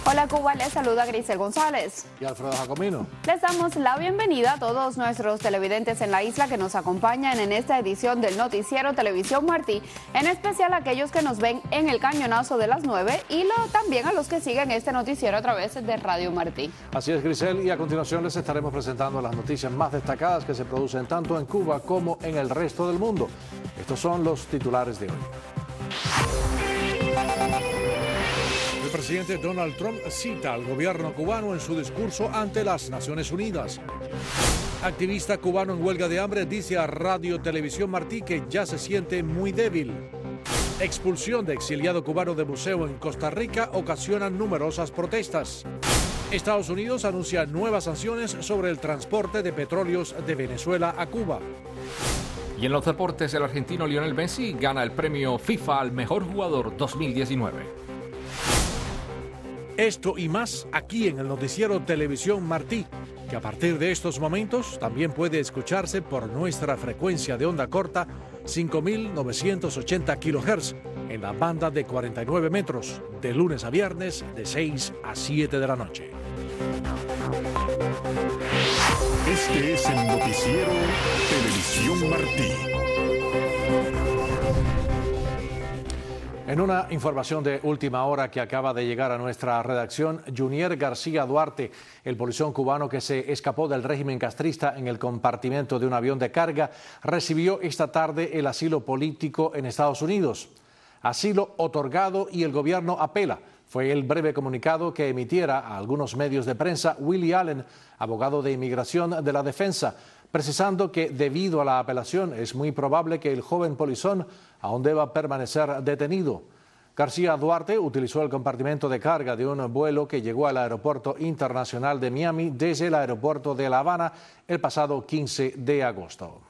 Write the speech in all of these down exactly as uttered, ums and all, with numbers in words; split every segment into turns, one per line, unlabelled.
Hola Cuba, les saluda Grisel González.
Y Alfredo Jacomino.
Les damos la bienvenida a todos nuestros televidentes en la isla que nos acompañan en esta edición del noticiero Televisión Martí, en especial a aquellos que nos ven en el cañonazo de las nueve y lo, también a los que siguen este noticiero a través de Radio Martí.
Así es, Grisel, y a continuación les estaremos presentando las noticias más destacadas que se producen tanto en Cuba como en el resto del mundo. Estos son los titulares de hoy. El presidente Donald Trump cita al gobierno cubano en su discurso ante las Naciones Unidas. Activista cubano en huelga de hambre dice a Radio Televisión Martí que ya se siente muy débil. Expulsión de exiliado cubano de museo en Costa Rica ocasiona numerosas protestas. Estados Unidos anuncia nuevas sanciones sobre el transporte de petróleos de Venezuela a Cuba.
Y en los deportes, el argentino Lionel Messi gana el premio FIFA al mejor jugador dos mil diecinueve.
Esto y más aquí en el noticiero Televisión Martí, que a partir de estos momentos también puede escucharse por nuestra frecuencia de onda corta cinco mil novecientos ochenta kilohertz en la banda de cuarenta y nueve metros, de lunes a viernes de seis a siete de la noche.
Este es el noticiero Televisión Martí.
En una información de última hora que acaba de llegar a nuestra redacción, Junier García Duarte, el polizón cubano que se escapó del régimen castrista en el compartimento de un avión de carga, recibió esta tarde el asilo político en Estados Unidos. Asilo otorgado y el gobierno apela. Fue el breve comunicado que emitiera a algunos medios de prensa Willie Allen, abogado de inmigración de la defensa, precisando que debido a la apelación es muy probable que el joven polizón aún deba permanecer detenido. García Duarte utilizó el compartimento de carga de un vuelo que llegó al aeropuerto internacional de Miami desde el aeropuerto de La Habana el pasado quince de agosto.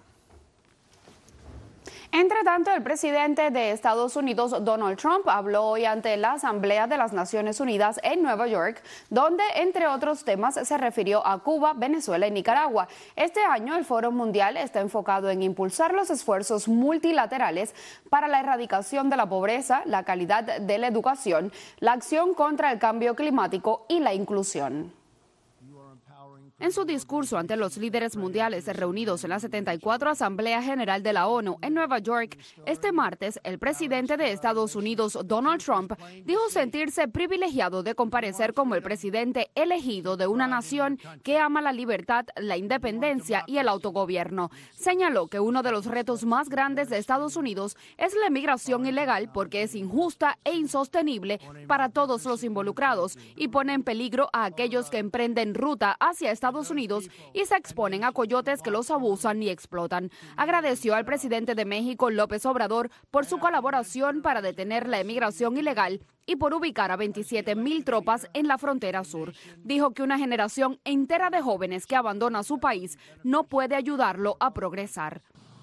Entre tanto, el presidente de Estados Unidos, Donald Trump, habló hoy ante la Asamblea de las Naciones Unidas en Nueva York, donde, entre otros temas, se refirió a Cuba, Venezuela y Nicaragua. Este año, el Foro Mundial está enfocado en impulsar los esfuerzos multilaterales para la erradicación de la pobreza, la calidad de la educación, la acción contra el cambio climático y la inclusión. En su discurso ante los líderes mundiales reunidos en la setenta y cuatro Asamblea General de la ONU en Nueva York, este martes, el presidente de Estados Unidos, Donald Trump, dijo sentirse privilegiado de comparecer como el presidente elegido de una nación que ama la libertad, la independencia y el autogobierno. Señaló que uno de los retos más grandes de Estados Unidos es la migración ilegal porque es injusta e insostenible para todos los involucrados y pone en peligro a aquellos que emprenden ruta hacia Estados Estados Unidos y se exponen a coyotes que los abusan y explotan. Agradeció al presidente de México, López Obrador, por su colaboración para detener la emigración ilegal y por ubicar a veintisiete mil tropas en la frontera sur. Dijo que una generación entera de jóvenes que abandona su país no puede ayudarlo a progresar.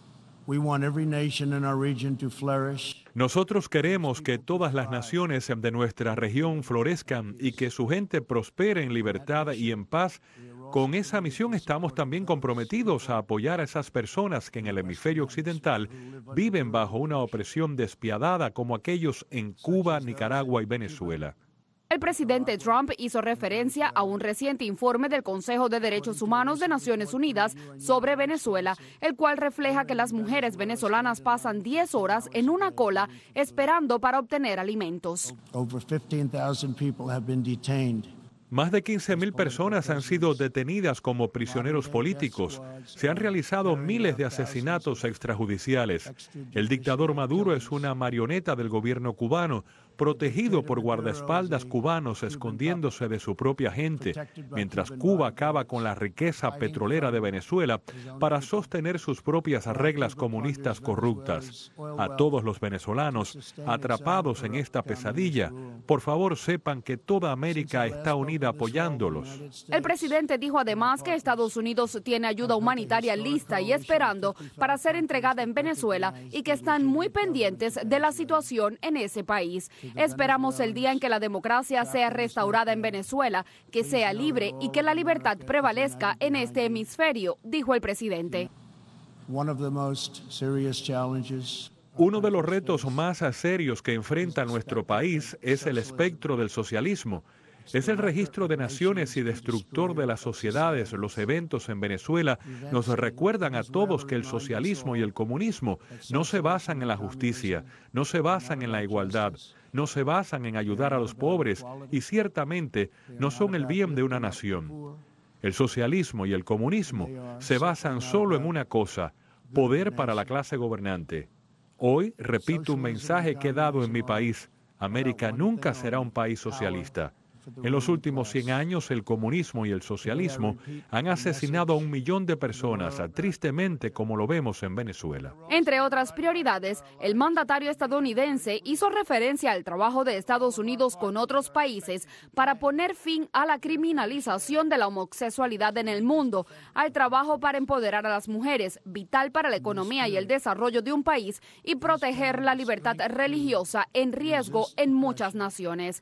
Nosotros queremos que todas las naciones de nuestra región florezcan y que su gente prospere en libertad y en paz. Con esa misión estamos también comprometidos a apoyar a esas personas que en el hemisferio occidental viven bajo una opresión despiadada como aquellos en Cuba, Nicaragua y Venezuela.
El presidente Trump hizo referencia a un reciente informe del Consejo de Derechos Humanos de Naciones Unidas sobre Venezuela, el cual refleja que las mujeres venezolanas pasan diez horas en una cola esperando para obtener alimentos.
Más de quince mil personas han sido detenidas como prisioneros políticos. Se han realizado miles de asesinatos extrajudiciales. El dictador Maduro es una marioneta del gobierno cubano, protegido por guardaespaldas cubanos escondiéndose de su propia gente, mientras Cuba acaba con la riqueza petrolera de Venezuela para sostener sus propias reglas comunistas corruptas. A todos los venezolanos atrapados en esta pesadilla, por favor sepan que toda América está unida apoyándolos.
El presidente dijo además que Estados Unidos tiene ayuda humanitaria lista y esperando para ser entregada en Venezuela y que están muy pendientes de la situación en ese país. Esperamos el día en que la democracia sea restaurada en Venezuela, que sea libre y que la libertad prevalezca en este hemisferio, dijo el presidente.
Uno de los retos más serios que enfrenta nuestro país es el espectro del socialismo. Es el registro de naciones y destructor de las sociedades. Los eventos en Venezuela nos recuerdan a todos que el socialismo y el comunismo no se basan en la justicia, no se basan en la igualdad, no se basan en ayudar a los pobres y ciertamente no son el bien de una nación. El socialismo y el comunismo se basan solo en una cosa: poder para la clase gobernante. Hoy repito un mensaje que he dado en mi país: América nunca será un país socialista. En los últimos cien años, el comunismo y el socialismo han asesinado a un millón de personas, tristemente como lo vemos en Venezuela.
Entre otras prioridades, el mandatario estadounidense hizo referencia al trabajo de Estados Unidos con otros países para poner fin a la criminalización de la homosexualidad en el mundo, al trabajo para empoderar a las mujeres, vital para la economía y el desarrollo de un país, y proteger la libertad religiosa en riesgo en muchas naciones.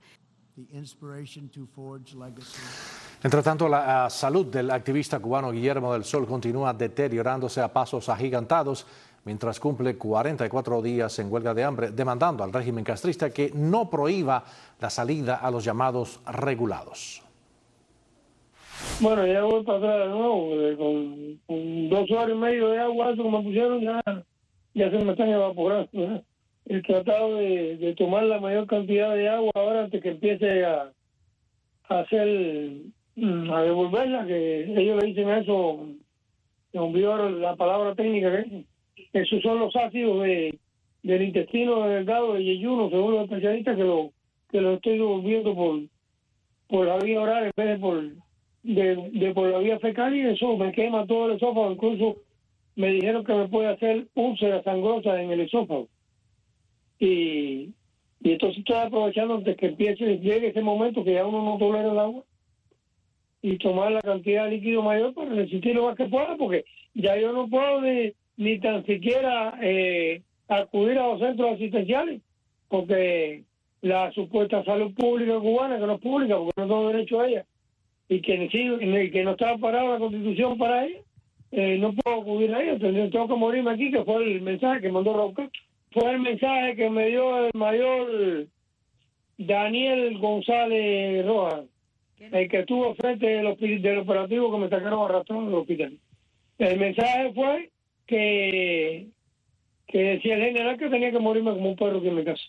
Entre tanto, la uh, salud del activista cubano Guillermo del Sol continúa deteriorándose a pasos agigantados mientras cumple cuarenta y cuatro días en huelga de hambre, demandando al régimen castrista que no prohíba la salida a los llamados regulados.
Bueno, ya voy para atrás de nuevo, con, con dos horas y medio de agua, eso que me pusieron, ya, ya se me están evaporando, ¿eh? He tratado de, de tomar la mayor cantidad de agua ahora antes que empiece a, a hacer, a devolverla, que ellos le dicen eso, me olvidó la palabra técnica, que esos son los ácidos de, del intestino delgado de yeyuno, según los especialistas, que lo, que lo estoy devolviendo por, por la vía oral en vez de por, de, de por la vía fecal, y eso me quema todo el esófago. Incluso me dijeron que me puede hacer úlceras sangrosas en el esófago. Y, y entonces estoy aprovechando antes que empiece, llegue ese momento que ya uno no tolera el agua, y tomar la cantidad de líquido mayor para resistir lo más que pueda, porque ya yo no puedo ni, ni tan siquiera eh, acudir a los centros asistenciales, porque la supuesta salud pública cubana, que no es pública porque no tengo derecho a ella, y que, que no está parada la Constitución para ella, eh, no puedo acudir a ella. Entonces tengo que morirme aquí, que fue el mensaje que mandó Raúl Castro. Fue el mensaje que me dio el mayor Daniel González Rojas, el que estuvo frente del, del operativo que me sacaron arrastrando del hospital. El mensaje fue que, que decía el general que tenía que morirme como un perro que en mi casa.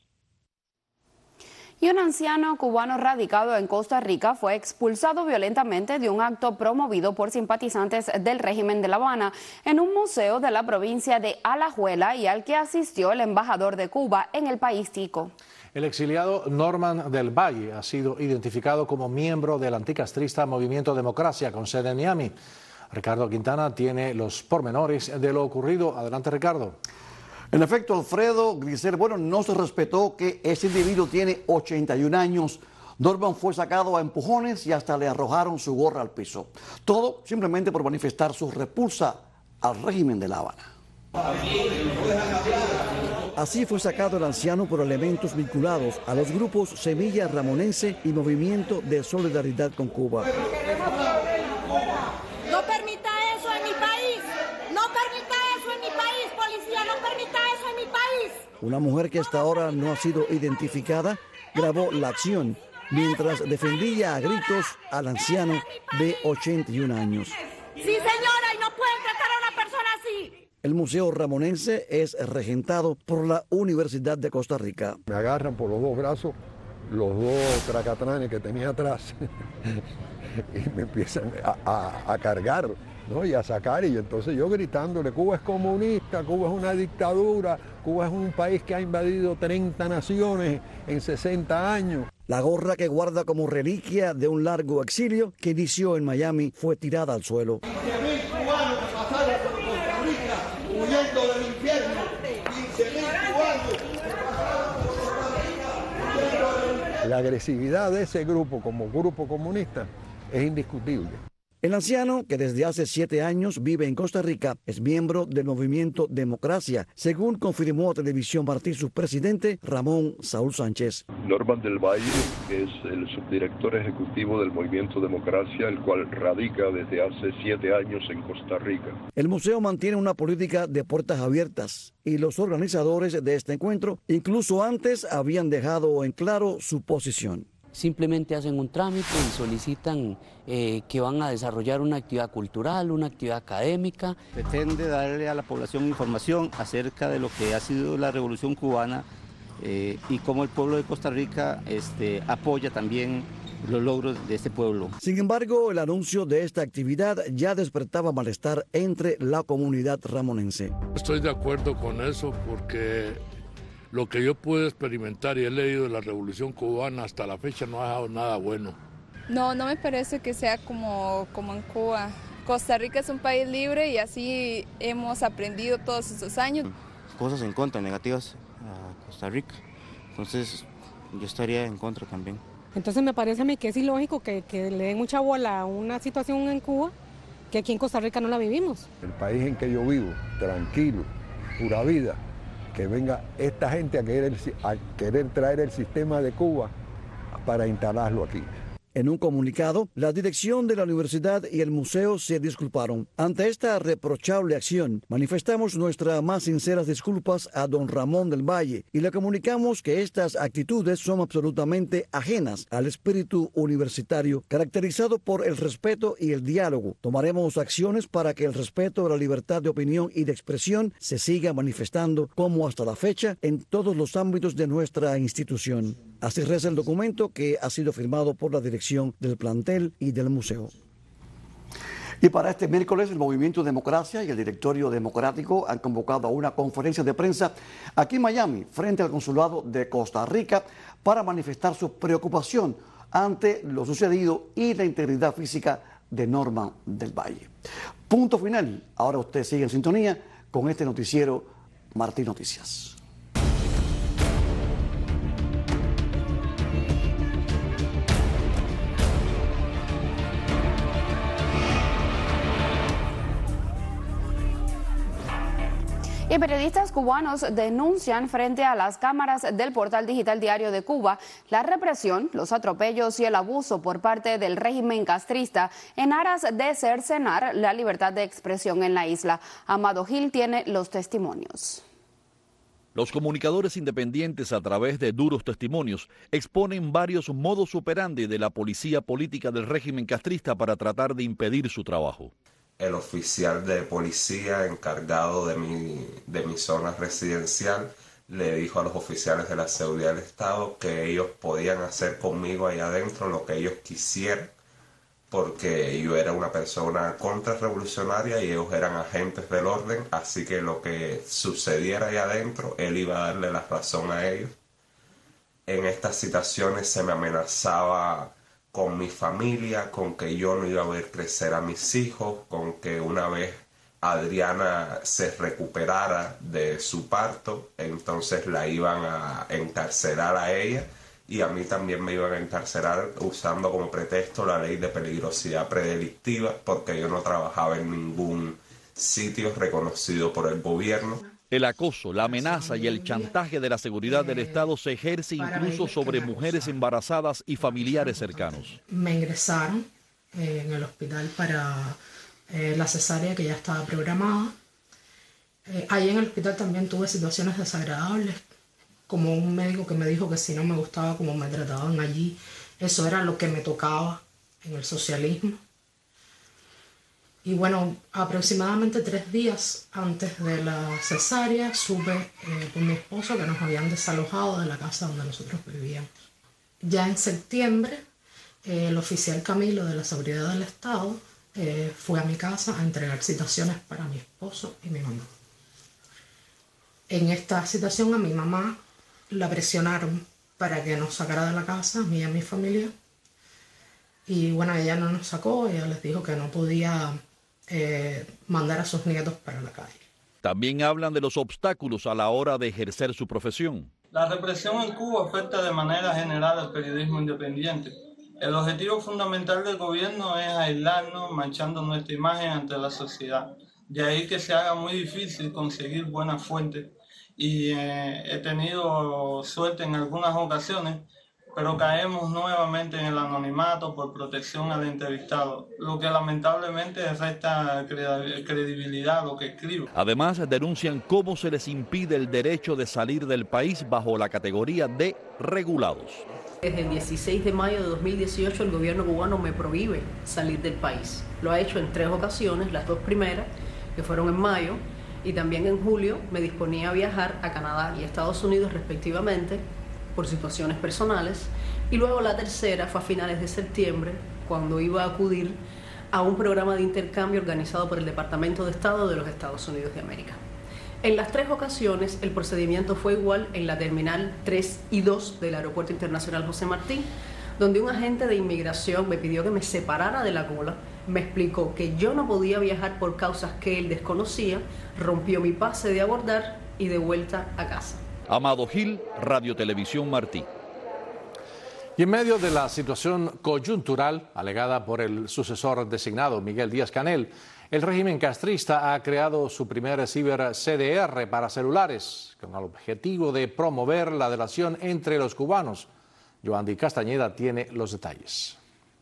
Y un anciano cubano radicado en Costa Rica fue expulsado violentamente de un acto promovido por simpatizantes del régimen de La Habana en un museo de la provincia de Alajuela y al que asistió el embajador de Cuba en el país tico.
El exiliado Norman del Valle ha sido identificado como miembro del anticastrista Movimiento Democracia con sede en Miami. Ricardo Quintana tiene los pormenores de lo ocurrido. Adelante, Ricardo.
En efecto, Alfredo, Grisel, bueno, no se respetó que ese individuo tiene ochenta y un años. Norman fue sacado a empujones y hasta le arrojaron su gorra al piso. Todo simplemente por manifestar su repulsa al régimen de La Habana. Así fue sacado el anciano por elementos vinculados a los grupos Semilla Ramonense y Movimiento de Solidaridad con Cuba.
No permita eso en mi país. No permita eso en mi país, policía. No permita eso en mi país.
Una mujer que hasta ahora no ha sido identificada grabó la acción mientras defendía a gritos al anciano de ochenta y un años.
Sí, señora, y no pueden tratar a una persona así.
El Museo Ramonense es regentado por la Universidad de Costa Rica.
Me agarran por los dos brazos, los dos tracatranes que tenía atrás, y me empiezan a, a, a cargar, ¿no? Y a sacar, y entonces yo gritándole: Cuba es comunista, Cuba es una dictadura, Cuba es un país que ha invadido treinta naciones en sesenta años.
La gorra que guarda como reliquia de un largo exilio que inició en Miami fue tirada al suelo.
quince mil cubanos que pasaron por Costa Rica huyendo del infierno. quince mil cubanos que pasaron por Costa Rica huyendo del infierno.
La agresividad de ese grupo como grupo comunista es indiscutible.
El anciano, que desde hace siete años vive en Costa Rica, es miembro del Movimiento Democracia, según confirmó a Televisión Martí su presidente, Ramón Saúl Sánchez.
Norman del Valle es el subdirector ejecutivo del Movimiento Democracia, el cual radica desde hace siete años en Costa Rica.
El museo mantiene una política de puertas abiertas y los organizadores de este encuentro incluso antes habían dejado en claro su posición.
simplemente hacen un trámite y solicitan eh, que van a desarrollar una actividad cultural, una actividad académica.
Pretende darle a la población información acerca de lo que ha sido la Revolución Cubana eh, y cómo el pueblo de Costa Rica este, apoya también los logros de este pueblo.
Sin embargo, el anuncio de esta actividad ya despertaba malestar entre la comunidad ramonense.
Estoy de acuerdo con eso porque lo que yo pude experimentar y he leído de la Revolución Cubana hasta la fecha no ha dejado nada bueno.
No, no me parece que sea como, como en Cuba. Costa Rica es un país libre y así hemos aprendido todos estos años.
Cosas en contra, negativas a Costa Rica. Entonces yo estaría en contra también.
Entonces me parece a mí que es ilógico que, que le den mucha bola a una situación en Cuba que aquí en Costa Rica no la vivimos.
El país en que yo vivo, tranquilo, pura vida, que venga esta gente a querer, a querer traer el sistema de Cuba para instalarlo aquí.
En un comunicado, la dirección de la universidad y el museo se disculparon. Ante esta reprochable acción, manifestamos nuestras más sinceras disculpas a don Ramón del Valle y le comunicamos que estas actitudes son absolutamente ajenas al espíritu universitario, caracterizado por el respeto y el diálogo. Tomaremos acciones para que el respeto a la libertad de opinión y de expresión se siga manifestando como hasta la fecha en todos los ámbitos de nuestra institución. Así reza el documento que ha sido firmado por la dirección del plantel y del museo. Y para este miércoles, el Movimiento Democracia y el Directorio Democrático han convocado a una conferencia de prensa aquí en Miami, frente al Consulado de Costa Rica, para manifestar su preocupación ante lo sucedido y la integridad física de Norman del Valle. Punto final. Ahora usted sigue en sintonía con este noticiero Martín Noticias.
Y periodistas cubanos denuncian frente a las cámaras del portal digital Diario de Cuba la represión, los atropellos y el abuso por parte del régimen castrista en aras de cercenar la libertad de expresión en la isla. Amado Gil tiene los testimonios.
Los comunicadores independientes, a través de duros testimonios, exponen varios modus operandi de la policía política del régimen castrista para tratar de impedir su trabajo.
El oficial de policía encargado de mi, de mi zona residencial le dijo a los oficiales de la seguridad del Estado que ellos podían hacer conmigo allá adentro lo que ellos quisieran, porque yo era una persona contrarrevolucionaria y ellos eran agentes del orden, así que lo que sucediera allá adentro, él iba a darle la razón a ellos. En estas situaciones se me amenazaba con mi familia, con que yo no iba a ver crecer a mis hijos, con que una vez Adriana se recuperara de su parto, entonces la iban a encarcelar a ella y a mí también me iban a encarcelar usando como pretexto la ley de peligrosidad predelictiva, porque yo no trabajaba en ningún sitio reconocido por el gobierno.
El acoso, la amenaza y el chantaje de la seguridad del Estado se ejerce incluso sobre mujeres embarazadas y familiares cercanos.
Me ingresaron eh, en el hospital para eh, la cesárea que ya estaba programada. Eh, ahí en el hospital también tuve situaciones desagradables, como un médico que me dijo que si no me gustaba cómo me trataban allí, eso era lo que me tocaba en el socialismo. Y bueno, aproximadamente tres días antes de la cesárea supe eh, con mi esposo que nos habían desalojado de la casa donde nosotros vivíamos. Ya en septiembre, eh, el oficial Camilo de la Seguridad del Estado eh, fue a mi casa a entregar citaciones para mi esposo y mi mamá. En esta situación a mi mamá la presionaron para que nos sacara de la casa, a mí y a mi familia. Y bueno, ella no nos sacó, ella les dijo que no podía Eh, mandar a sus nietos para la calle.
También hablan de los obstáculos a la hora de ejercer su profesión.
La represión en Cuba afecta de manera general al periodismo independiente. El objetivo fundamental del gobierno es aislarnos, manchando nuestra imagen ante la sociedad. De ahí que se haga muy difícil conseguir buenas fuentes y eh, he tenido suerte en algunas ocasiones, pero caemos nuevamente en el anonimato por protección al entrevistado, lo que lamentablemente resta credibilidad a lo que escribo.
Además, denuncian cómo se les impide el derecho de salir del país bajo la categoría de regulados.
Desde el dieciséis de mayo de dos mil dieciocho el gobierno cubano me prohíbe salir del país. Lo ha hecho en tres ocasiones, las dos primeras, que fueron en mayo, y también en julio me disponía a viajar a Canadá y Estados Unidos respectivamente por situaciones personales, y luego la tercera fue a finales de septiembre, cuando iba a acudir a un programa de intercambio organizado por el Departamento de Estado de los Estados Unidos de América. En las tres ocasiones el procedimiento fue igual en la terminal tres y dos del Aeropuerto Internacional José Martí, donde un agente de inmigración me pidió que me separara de la cola, me explicó que yo no podía viajar por causas que él desconocía, rompió mi pase de abordar y de vuelta a casa.
Amado Gil, Radio Televisión Martí.
Y en medio de la situación coyuntural alegada por el sucesor designado Miguel Díaz-Canel, el régimen castrista ha creado su primer ciber C D R para celulares, con el objetivo de promover la relación entre los cubanos. Joandy Castañeda tiene los detalles.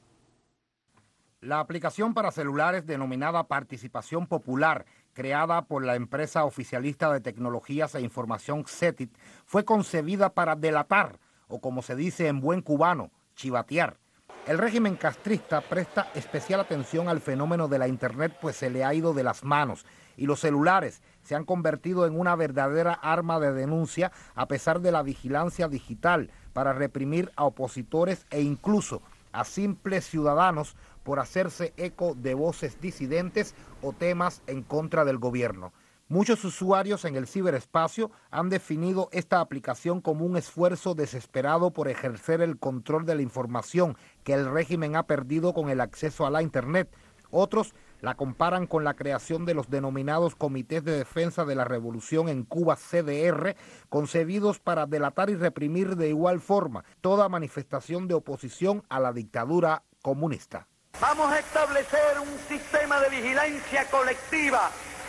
La aplicación para celulares denominada Participación Popular, creada por la empresa oficialista de tecnologías e información CETIT, fue concebida para delatar, o como se dice en buen cubano, chivatear. El régimen castrista presta especial atención al fenómeno de la Internet, pues se le ha ido de las manos y los celulares se han convertido en una verdadera arma de denuncia a pesar de la vigilancia digital para reprimir a opositores e incluso a simples ciudadanos por hacerse eco de voces disidentes o temas en contra del gobierno. Muchos usuarios en el ciberespacio han definido esta aplicación como un esfuerzo desesperado por ejercer el control de la información que el régimen ha perdido con el acceso a la Internet. Otros la comparan con la creación de los denominados Comités de Defensa de la Revolución en Cuba, C D R, concebidos para delatar y reprimir de igual forma toda manifestación de oposición a la dictadura comunista.
Vamos a establecer un sistema de vigilancia colectiva.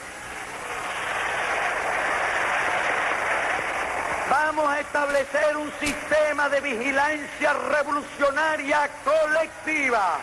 Vamos a establecer un sistema de vigilancia revolucionaria colectiva.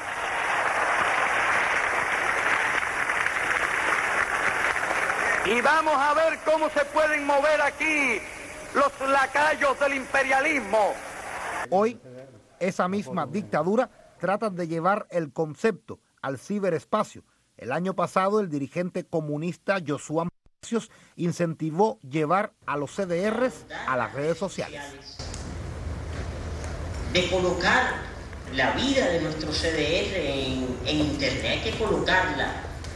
Y vamos a ver cómo se pueden mover aquí los lacayos del imperialismo.
Hoy, esa misma dictadura trata de llevar el concepto al ciberespacio. El año pasado, el dirigente comunista Josué incentivó llevar a los C D Rs a las redes sociales.
De colocar la vida de nuestro C D R en, en Internet, hay que colocarla.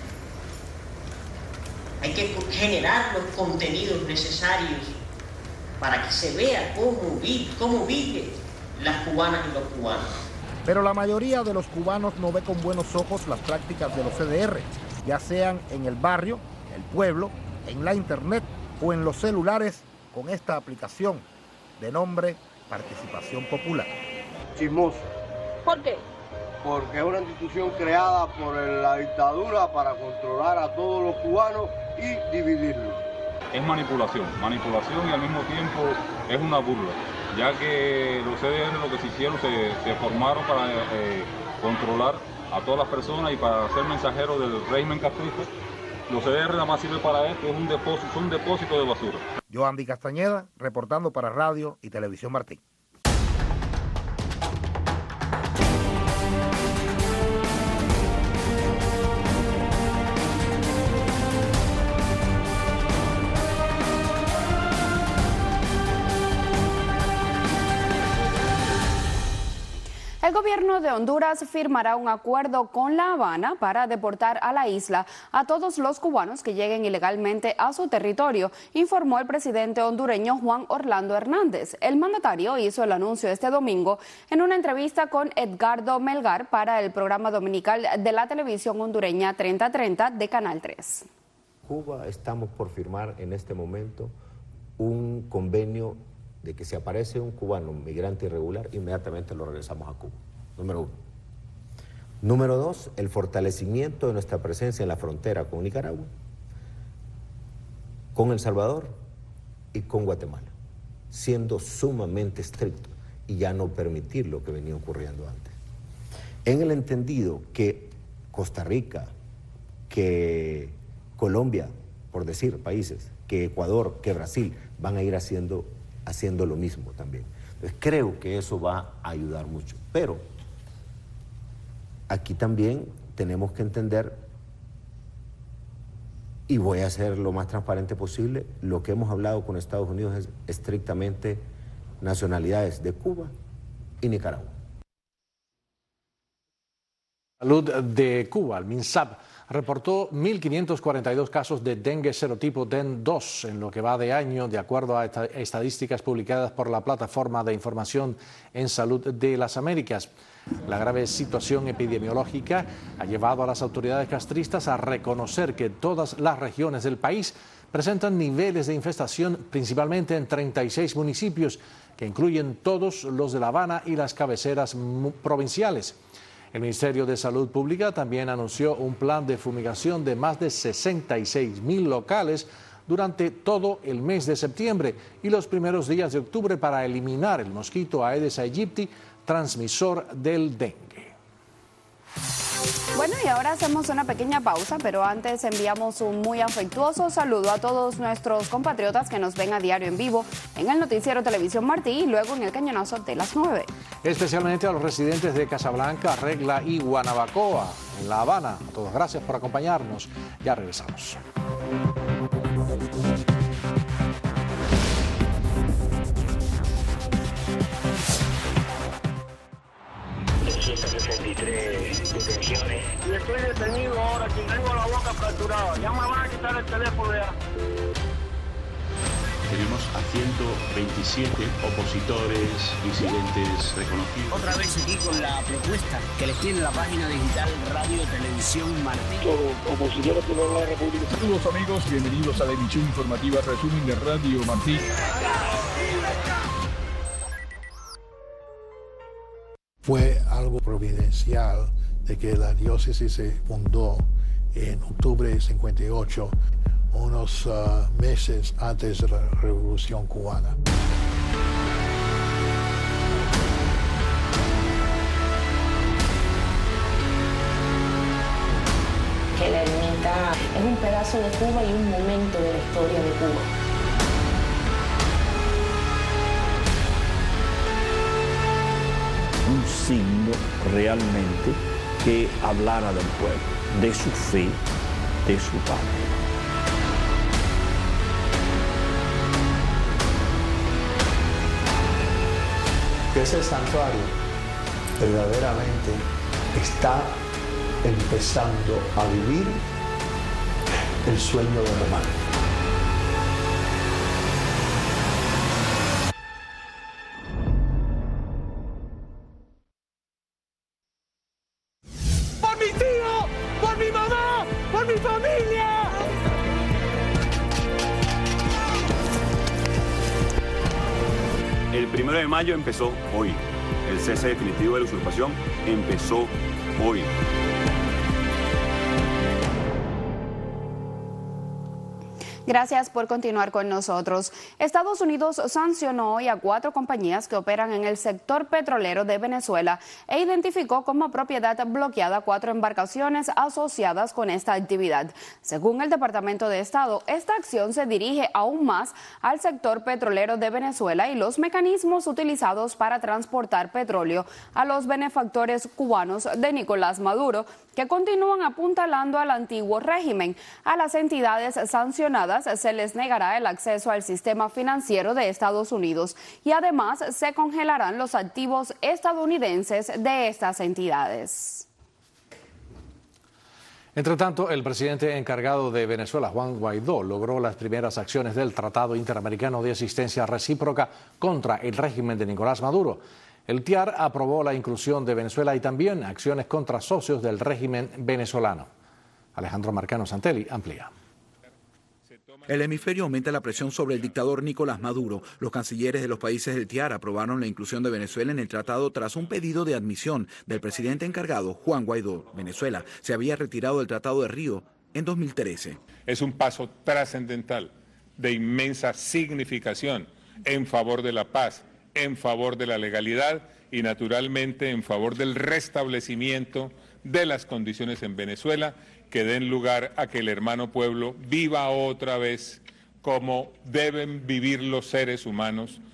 Hay que generar los contenidos necesarios para que se vea cómo vive, cómo vive las cubanas y los cubanos.
Pero la mayoría de los cubanos no ve con buenos ojos las prácticas de los C D R, ya sean en el barrio, el pueblo, en la Internet o en los celulares con esta aplicación de nombre Participación Popular.
Chismoso.
¿Por qué?
Porque es una institución creada por la dictadura para controlar a todos los cubanos y dividirlos.
Es manipulación, manipulación y al mismo tiempo es una burla, ya que los C D R lo que se hicieron, se, se formaron para eh, controlar a todas las personas y para ser mensajeros del régimen castrista. Los C D R nada más sirve para esto, es un depósito, es un depósito de basura.
Joandy Castañeda, reportando para Radio y Televisión Martí.
El gobierno de Honduras firmará un acuerdo con La Habana para deportar a la isla a todos los cubanos que lleguen ilegalmente a su territorio, informó el presidente hondureño Juan Orlando Hernández. El mandatario hizo el anuncio este domingo en una entrevista con Edgardo Melgar para el programa dominical de la televisión hondureña treinta treinta de Canal tres.
Cuba estamos por firmar en este momento un convenio de que si aparece un cubano migrante irregular, inmediatamente lo regresamos a Cuba, número uno. Número dos, el fortalecimiento de nuestra presencia en la frontera con Nicaragua, con El Salvador y con Guatemala, siendo sumamente estricto y ya no permitir lo que venía ocurriendo antes. En el entendido que Costa Rica, que Colombia, por decir países, que Ecuador, que Brasil, van a ir haciendo haciendo lo mismo también. Entonces, creo que eso va a ayudar mucho. Pero aquí también tenemos que entender, y voy a ser lo más transparente posible, lo que hemos hablado con Estados Unidos es estrictamente nacionalidades de Cuba y Nicaragua.
Salud de Cuba, el MINSAP, reportó mil quinientos cuarenta y dos casos de dengue serotipo D E N dos en lo que va de año, de acuerdo a estadísticas publicadas por la Plataforma de Información en Salud de las Américas. La grave situación epidemiológica ha llevado a las autoridades castristas a reconocer que todas las regiones del país presentan niveles de infestación, principalmente en treinta y seis municipios, que incluyen todos los de La Habana y las cabeceras provinciales. El Ministerio de Salud Pública también anunció un plan de fumigación de más de sesenta y seis mil locales durante todo el mes de septiembre y los primeros días de octubre para eliminar el mosquito Aedes aegypti, transmisor del dengue.
Bueno, y ahora hacemos una pequeña pausa, pero antes enviamos un muy afectuoso saludo a todos nuestros compatriotas que nos ven a diario en vivo en el noticiero Televisión Martí y luego en el Cañonazo de las nueve.
Especialmente a los residentes de Casablanca, Regla y Guanabacoa, en La Habana. A todos, gracias por acompañarnos. Ya regresamos.
ciento sesenta y tres detenciones. Y estoy detenido ahora, que tengo la boca fracturada. Ya me van a quitar el teléfono ya.
Tenemos a ciento veintisiete opositores, disidentes reconocidos.
Otra vez aquí con la propuesta que les tiene la página digital Radio Televisión Martí.
Opositores de la República.
Saludos amigos, bienvenidos a la emisión informativa Resumen de Radio Martí.
Fue algo providencial de que la diócesis se fundó en octubre de cincuenta y ocho, unos uh, meses antes de la Revolución Cubana.
Que la ermita es un pedazo de Cuba y un momento de la historia de Cuba.
Un signo realmente que hablara del pueblo, de su fe, de su patria.
Que ese santuario verdaderamente está empezando a vivir el sueño de Román.
¡Por mi tío! ¡Por mi mamá! ¡Por mi familia!
El primero de mayo empezó hoy. El cese definitivo de la usurpación empezó hoy.
Gracias por continuar con nosotros. Estados Unidos sancionó hoy a cuatro compañías que operan en el sector petrolero de Venezuela e identificó como propiedad bloqueada cuatro embarcaciones asociadas con esta actividad. Según el Departamento de Estado, esta acción se dirige aún más al sector petrolero de Venezuela y los mecanismos utilizados para transportar petróleo a los benefactores cubanos de Nicolás Maduro, que continúan apuntalando al antiguo régimen. A las entidades sancionadas se les negará el acceso al sistema financiero de Estados Unidos y además se congelarán los activos estadounidenses de estas entidades.
Entre tanto, el presidente encargado de Venezuela, Juan Guaidó, logró las primeras acciones del Tratado Interamericano de Asistencia Recíproca contra el régimen de Nicolás Maduro. El T I A R aprobó la inclusión de Venezuela y también acciones contra socios del régimen venezolano. Alejandro Marcano Santelli amplía.
El hemisferio aumenta la presión sobre el dictador Nicolás Maduro. Los cancilleres de los países del T I A R aprobaron la inclusión de Venezuela en el tratado tras un pedido de admisión del presidente encargado, Juan Guaidó. Venezuela se había retirado del Tratado de Río en dos mil trece.
Es un paso trascendental de inmensa significación en favor de la paz, en favor de la legalidad y naturalmente en favor del restablecimiento de las condiciones en Venezuela que den lugar a que el hermano pueblo viva otra vez como deben vivir los seres humanos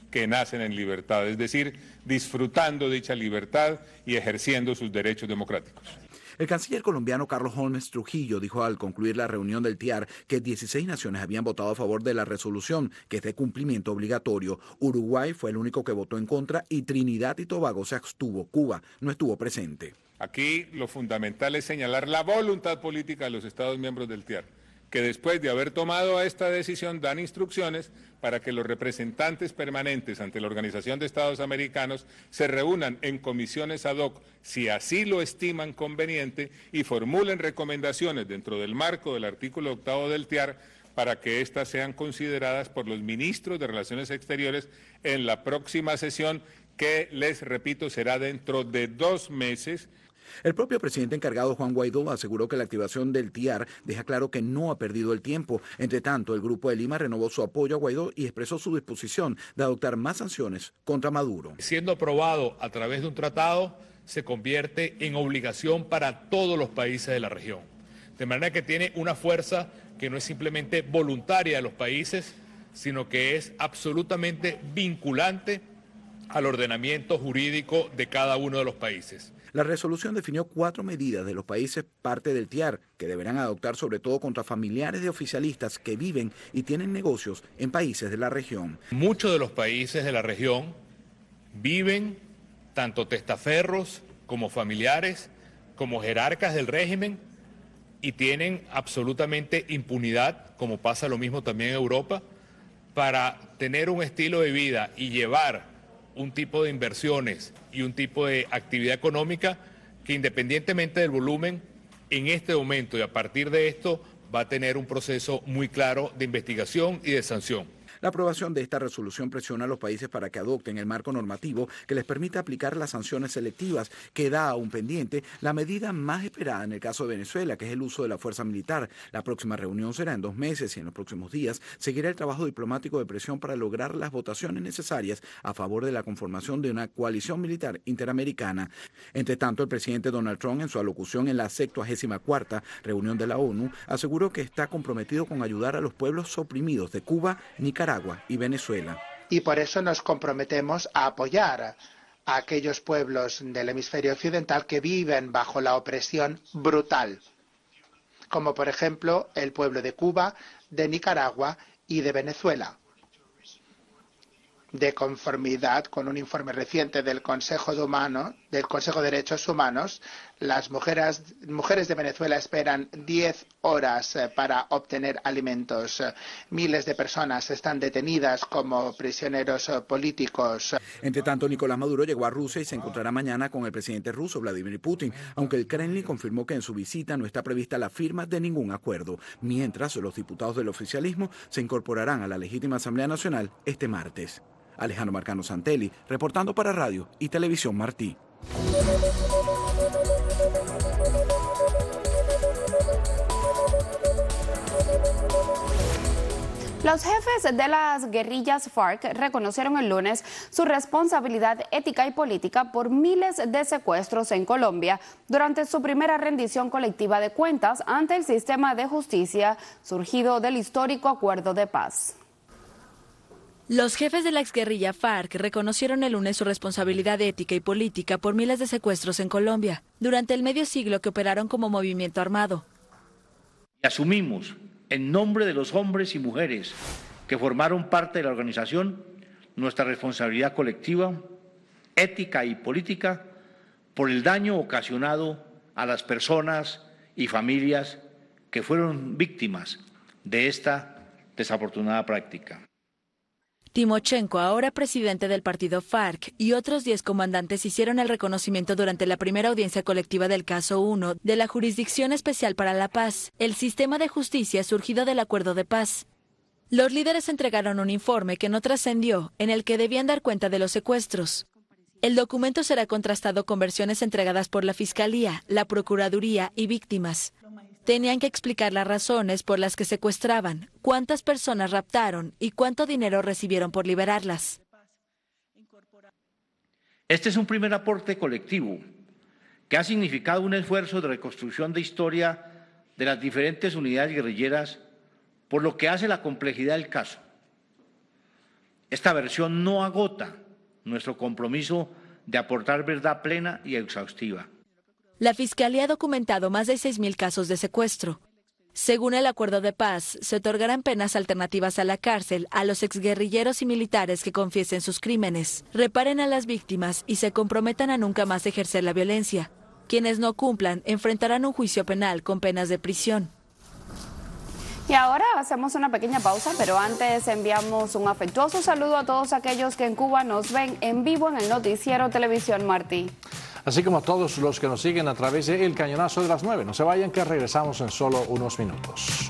que nacen en libertad, es decir, disfrutando dicha libertad y ejerciendo sus derechos democráticos.
El canciller colombiano Carlos Holmes Trujillo dijo al concluir la reunión del T I A R que dieciséis naciones habían votado a favor de la resolución, que es de cumplimiento obligatorio. Uruguay fue el único que votó en contra y Trinidad y Tobago se abstuvo. Cuba no estuvo presente.
Aquí lo fundamental es señalar la voluntad política de los Estados miembros del T I A R, que después de haber tomado esta decisión dan instrucciones para que los representantes permanentes ante la Organización de Estados Americanos se reúnan en comisiones ad hoc, si así lo estiman conveniente, y formulen recomendaciones dentro del marco del artículo octavo del T I A R para que éstas sean consideradas por los ministros de Relaciones Exteriores en la próxima sesión, que, les repito, será dentro de dos meses.
El propio presidente encargado, Juan Guaidó, aseguró que la activación del T I A R deja claro que no ha perdido el tiempo. Entre tanto, el Grupo de Lima renovó su apoyo a Guaidó y expresó su disposición de adoptar más sanciones contra Maduro.
Siendo aprobado a través de un tratado, se convierte en obligación para todos los países de la región. De manera que tiene una fuerza que no es simplemente voluntaria de los países, sino que es absolutamente vinculante al ordenamiento jurídico de cada uno de los países.
La resolución definió cuatro medidas de los países parte del T I A R que deberán adoptar sobre todo contra familiares de oficialistas que viven y tienen negocios en países de la región.
Muchos de los países de la región viven tanto testaferros como familiares, como jerarcas del régimen, y tienen absolutamente impunidad, como pasa lo mismo también en Europa, para tener un estilo de vida y llevar un tipo de inversiones y un tipo de actividad económica que, independientemente del volumen, en este momento y a partir de esto va a tener un proceso muy claro de investigación y de sanción.
La aprobación de esta resolución presiona a los países para que adopten el marco normativo que les permita aplicar las sanciones selectivas. Queda aún pendiente la medida más esperada en el caso de Venezuela, que es el uso de la fuerza militar. La próxima reunión será en dos meses y en los próximos días seguirá el trabajo diplomático de presión para lograr las votaciones necesarias a favor de la conformación de una coalición militar interamericana. Entre tanto, el presidente Donald Trump, en su alocución en la sexagésima cuarta reunión de la ONU, aseguró que está comprometido con ayudar a los pueblos oprimidos de Cuba, Nicaragua y Venezuela.
Y por eso nos comprometemos a apoyar a aquellos pueblos del hemisferio occidental que viven bajo la opresión brutal, como por ejemplo el pueblo de Cuba, de Nicaragua y de Venezuela. De conformidad con un informe reciente del Consejo de Humano, del Consejo de Derechos Humanos, las mujeres, mujeres de Venezuela esperan diez horas para obtener alimentos. Miles de personas están detenidas como prisioneros políticos.
Entre tanto, Nicolás Maduro llegó a Rusia y se encontrará mañana con el presidente ruso, Vladimir Putin, aunque el Kremlin confirmó que en su visita no está prevista la firma de ningún acuerdo, mientras los diputados del oficialismo se incorporarán a la legítima Asamblea Nacional este martes. Alejandro Marcano Santelli, reportando para Radio y Televisión Martí.
Los jefes de las guerrillas FARC reconocieron el lunes su responsabilidad ética y política por miles de secuestros en Colombia durante su primera rendición colectiva de cuentas ante el sistema de justicia surgido del histórico acuerdo de paz.
Los jefes de la exguerrilla FARC reconocieron el lunes su responsabilidad ética y política por miles de secuestros en Colombia durante el medio siglo que operaron como movimiento armado.
Y asumimos, en nombre de los hombres y mujeres que formaron parte de la organización, nuestra responsabilidad colectiva, ética y política por el daño ocasionado a las personas y familias que fueron víctimas de esta desafortunada práctica.
Timochenko, ahora presidente del partido FARC, y otros diez comandantes hicieron el reconocimiento durante la primera audiencia colectiva del caso uno de la Jurisdicción Especial para la Paz, el sistema de justicia surgido del acuerdo de paz. Los líderes entregaron un informe que no trascendió, en el que debían dar cuenta de los secuestros. El documento será contrastado con versiones entregadas por la Fiscalía, la Procuraduría y víctimas. Tenían que explicar las razones por las que secuestraban, cuántas personas raptaron y cuánto dinero recibieron por liberarlas.
Este es un primer aporte colectivo que ha significado un esfuerzo de reconstrucción de historia de las diferentes unidades guerrilleras, por lo que hace la complejidad del caso. Esta versión no agota nuestro compromiso de aportar verdad plena y exhaustiva.
La Fiscalía ha documentado más de seis mil casos de secuestro. Según el acuerdo de paz, se otorgarán penas alternativas a la cárcel a los exguerrilleros y militares que confiesen sus crímenes, reparen a las víctimas y se comprometan a nunca más ejercer la violencia. Quienes no cumplan enfrentarán un juicio penal con penas de prisión.
Y ahora hacemos una pequeña pausa, pero antes enviamos un afectuoso saludo a todos aquellos que en Cuba nos ven en vivo en el noticiero Televisión Martí.
Así como a todos los que nos siguen a través de El Cañonazo de las nueve. No se vayan, que regresamos en solo unos minutos.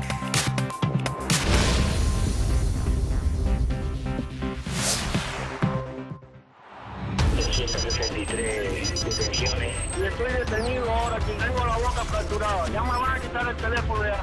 doscientas sesenta y tres detenciones. Y estoy detenido ahora, que tengo la boca fracturada. Ya me van a quitar el teléfono ya.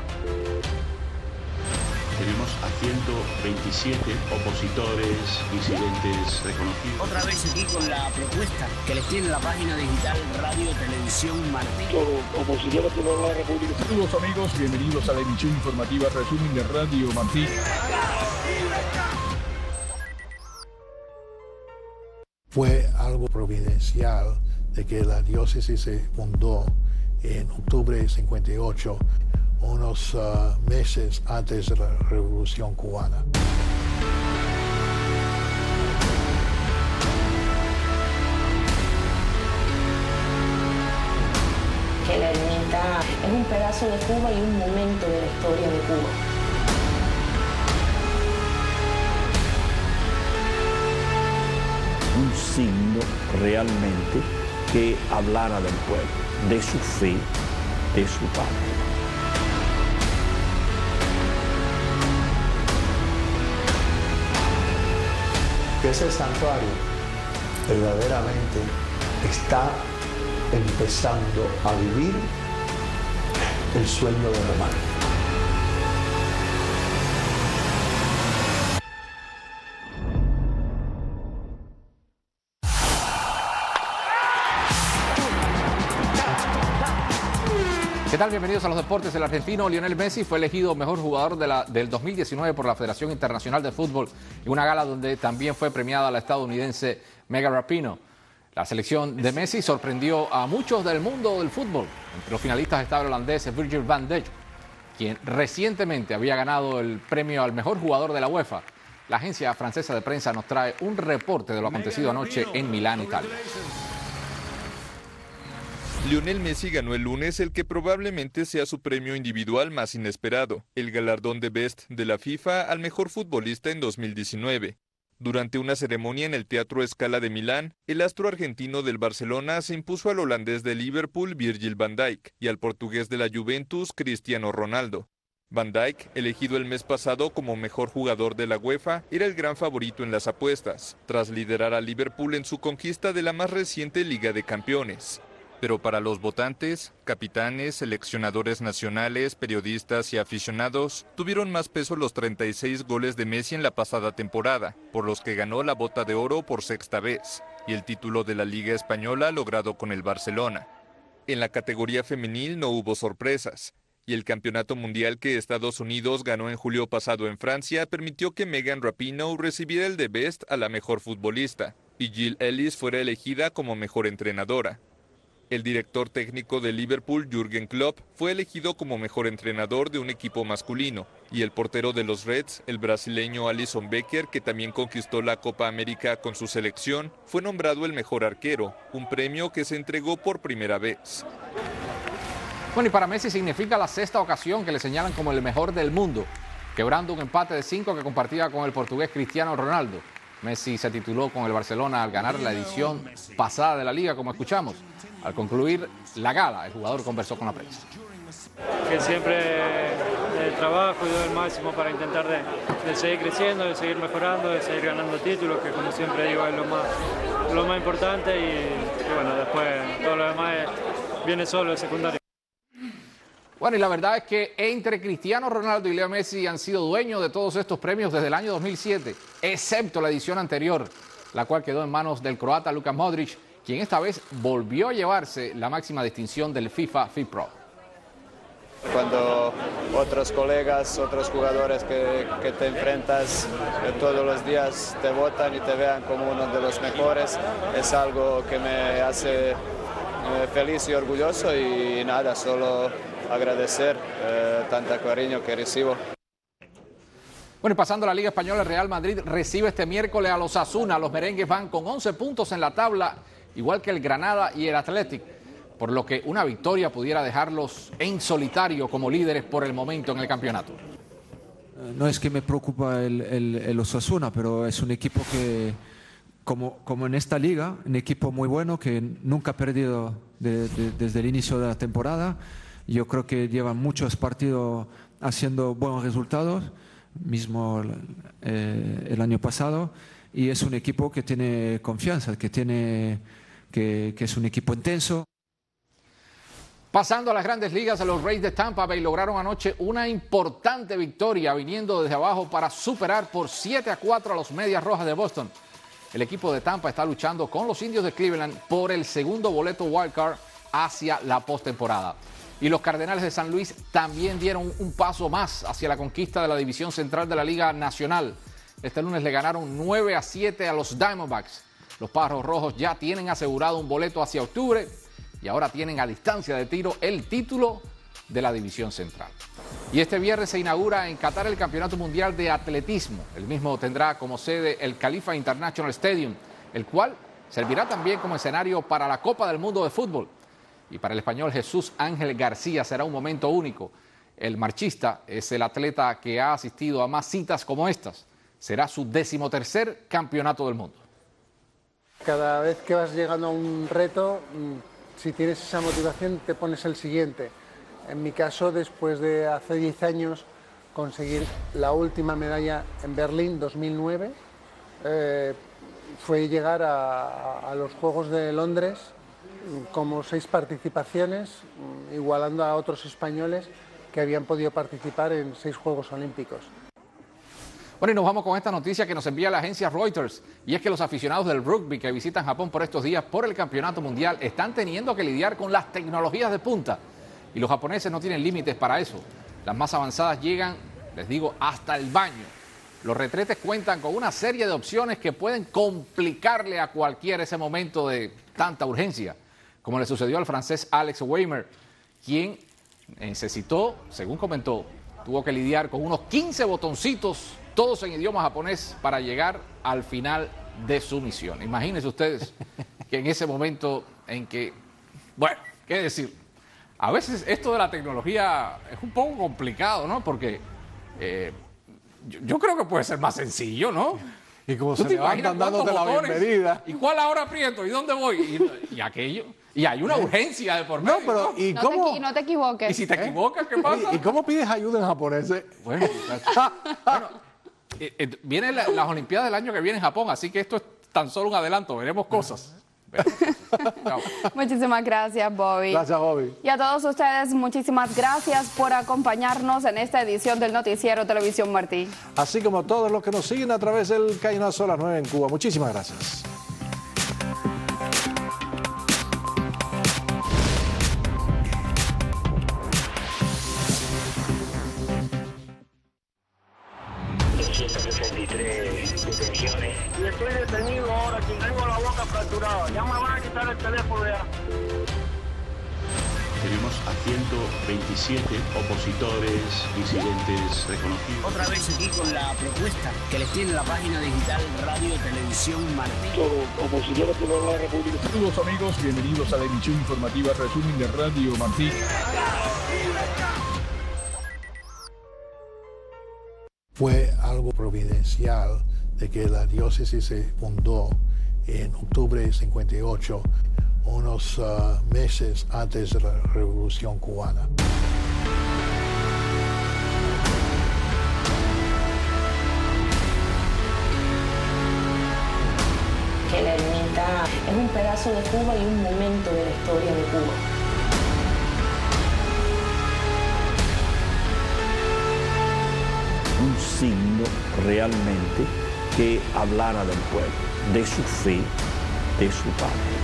Tenemos a ciento veintisiete opositores, disidentes reconocidos.
Otra vez aquí con la propuesta que les tiene la página digital Radio Televisión Martí.
Opositores de la República. Saludos amigos, bienvenidos a la emisión informativa Resumen de Radio Martí.
Fue algo providencial de que la diócesis se fundó en octubre de cincuenta y ocho, unos uh, meses antes de la Revolución Cubana.
Que la ermita es un pedazo de Cuba y un momento de la historia de Cuba.
Un signo realmente que hablara del pueblo, de su fe, de su patria.
Que ese santuario verdaderamente está empezando a vivir el sueño de Román.
¿Qué tal? Bienvenidos a los deportes. El argentino Lionel Messi fue elegido mejor jugador de la, del dos mil diecinueve por la Federación Internacional de Fútbol en una gala donde también fue premiada la estadounidense Megan Rapinoe. La selección de Messi sorprendió a muchos del mundo del fútbol. Entre los finalistas estaba el holandés Virgil van Dijk, quien recientemente había ganado el premio al mejor jugador de la UEFA. La agencia francesa de prensa nos trae un reporte de lo acontecido anoche en Milán, Italia.
Lionel Messi ganó el lunes el que probablemente sea su premio individual más inesperado, el galardón de Best de la FIFA al mejor futbolista en dos mil diecinueve. Durante una ceremonia en el Teatro Scala de Milán, el astro argentino del Barcelona se impuso al holandés de Liverpool Virgil van Dijk y al portugués de la Juventus Cristiano Ronaldo. Van Dijk, elegido el mes pasado como mejor jugador de la UEFA, era el gran favorito en las apuestas, tras liderar a Liverpool en su conquista de la más reciente Liga de Campeones. Pero para los votantes, capitanes, seleccionadores nacionales, periodistas y aficionados, tuvieron más peso los treinta y seis goles de Messi en la pasada temporada, por los que ganó la Bota de Oro por sexta vez, y el título de la Liga Española logrado con el Barcelona. En la categoría femenil no hubo sorpresas, y el campeonato mundial que Estados Unidos ganó en julio pasado en Francia permitió que Megan Rapinoe recibiera el de Best a la mejor futbolista, y Jill Ellis fuera elegida como mejor entrenadora. El director técnico de Liverpool, Jürgen Klopp, fue elegido como mejor entrenador de un equipo masculino, y el portero de los Reds, el brasileño Alisson Becker, que también conquistó la Copa América con su selección, fue nombrado el mejor arquero, un premio que se entregó por primera vez.
Bueno, y para Messi significa la sexta ocasión que le señalan como el mejor del mundo, quebrando un empate de cinco que compartía con el portugués Cristiano Ronaldo. Messi se tituló con el Barcelona al ganar la edición pasada de la Liga, como escuchamos. Al concluir la gala, el jugador conversó con la prensa.
Que siempre el trabajo y doy el máximo para intentar de, de seguir creciendo, de seguir mejorando, de seguir ganando títulos, que como siempre digo es lo más, lo más importante, y, y bueno, después todo lo demás es, viene solo, es secundario.
Bueno, y la verdad es que entre Cristiano Ronaldo y Leo Messi han sido dueños de todos estos premios desde el año dos mil siete, excepto la edición anterior, la cual quedó en manos del croata Luka Modric, quien esta vez volvió a llevarse la máxima distinción del FIFA FIFPro.
Cuando
otros colegas, otros jugadores que, que te enfrentas eh, todos los días, te votan y te vean como uno de los mejores, es algo que me hace eh, feliz y orgulloso y nada, solo agradecer eh, tanto cariño que recibo.
Bueno, y pasando a la Liga Española, el Real Madrid recibe este miércoles a los Osasuna. Los merengues van con once puntos en la tabla, igual que el Granada y el Athletic, por lo que una victoria pudiera dejarlos en solitario como líderes por el momento en el campeonato.
No es que me preocupa el, el, el Osasuna, pero es un equipo que, como, como en esta liga, un equipo muy bueno que nunca ha perdido de, de, desde el inicio de la temporada. Yo creo que llevan muchos partidos haciendo buenos resultados, mismo eh, el año pasado, y es un equipo que tiene confianza, que, tiene, que, que es un equipo intenso.
Pasando a las grandes ligas, los Rays de Tampa Bay lograron anoche una importante victoria viniendo desde abajo para superar por siete a cuatro a los Medias Rojas de Boston. El equipo de Tampa está luchando con los Indios de Cleveland por el segundo boleto wildcard hacia la postemporada. Y los Cardenales de San Luis también dieron un paso más hacia la conquista de la división central de la Liga Nacional. Este lunes le ganaron nueve a siete a los Diamondbacks. Los Pájaros Rojos ya tienen asegurado un boleto hacia octubre y ahora tienen a distancia de tiro el título de la división central. Y este viernes se inaugura en Qatar el Campeonato Mundial de Atletismo. El mismo tendrá como sede el Khalifa International Stadium, el cual servirá también como escenario para la Copa del Mundo de Fútbol. Y para el español Jesús Ángel García será un momento único. El marchista es el atleta que ha asistido a más citas como estas. Será su decimotercer campeonato del mundo.
Cada vez que vas llegando a un reto, si tienes esa motivación, te pones el siguiente. En mi caso, después de hace diez años conseguir la última medalla en Berlín, dos mil nueve, eh, fue llegar a, a los Juegos de Londres como seis participaciones, igualando a otros españoles que habían podido participar en seis Juegos Olímpicos.
Bueno, y nos vamos con esta noticia que nos envía la agencia Reuters, y es que los aficionados del rugby que visitan Japón por estos días por el Campeonato Mundial están teniendo que lidiar con las tecnologías de punta, y los japoneses no tienen límites para eso. Las más avanzadas llegan, les digo, hasta el baño. Los retretes cuentan con una serie de opciones que pueden complicarle a cualquiera ese momento de tanta urgencia, como le sucedió al francés Alex Weimer, quien necesitó, según comentó, tuvo que lidiar con unos quince botoncitos, todos en idioma japonés, para llegar al final de su misión. Imagínense ustedes que en ese momento en que, bueno, qué decir, a veces esto de la tecnología es un poco complicado, ¿no? Porque eh, yo, yo creo que puede ser más sencillo, ¿no?
Y como se levantan dándote la bienvenida.
¿Y cuál ahora aprieto? ¿Y dónde voy? Y, y aquello. Y hay una urgencia de por medio.
No, pero ¿y
no
cómo?
Te, no te equivoques.
¿Y si te ¿Eh? equivocas, qué pasa?
¿Y, ¿Y cómo pides ayuda en japonés?
Bueno, bueno eh, eh, vienen la, las Olimpiadas del año que viene en Japón, así que esto es tan solo un adelanto. Veremos cosas.
Muchísimas gracias, Bobby.
Gracias, Bobby.
Y a todos ustedes, muchísimas gracias por acompañarnos en esta edición del Noticiero Televisión Martí.
Así como todos los que nos siguen a través del Cañonazo a las nueve en Cuba. Muchísimas gracias.
ciento sesenta y tres detenciones. Y estoy detenido ahora, que tengo la boca fracturada. Ya me van a quitar el teléfono ya.
Tenemos a ciento veintisiete opositores, disidentes reconocidos.
Otra vez aquí con la propuesta que les tiene la página digital Radio Televisión Martí.
Opositores de la República. Saludos amigos, bienvenidos a la emisión informativa Resumen de Radio Martí.
Fue algo providencial de que la diócesis se fundó en octubre de cincuenta y ocho, unos uh, meses antes de la Revolución Cubana.
Que la ermita es un pedazo de Cuba y un momento de la historia de Cuba.
Un signo realmente que hablara del pueblo, de su fe, de su patria.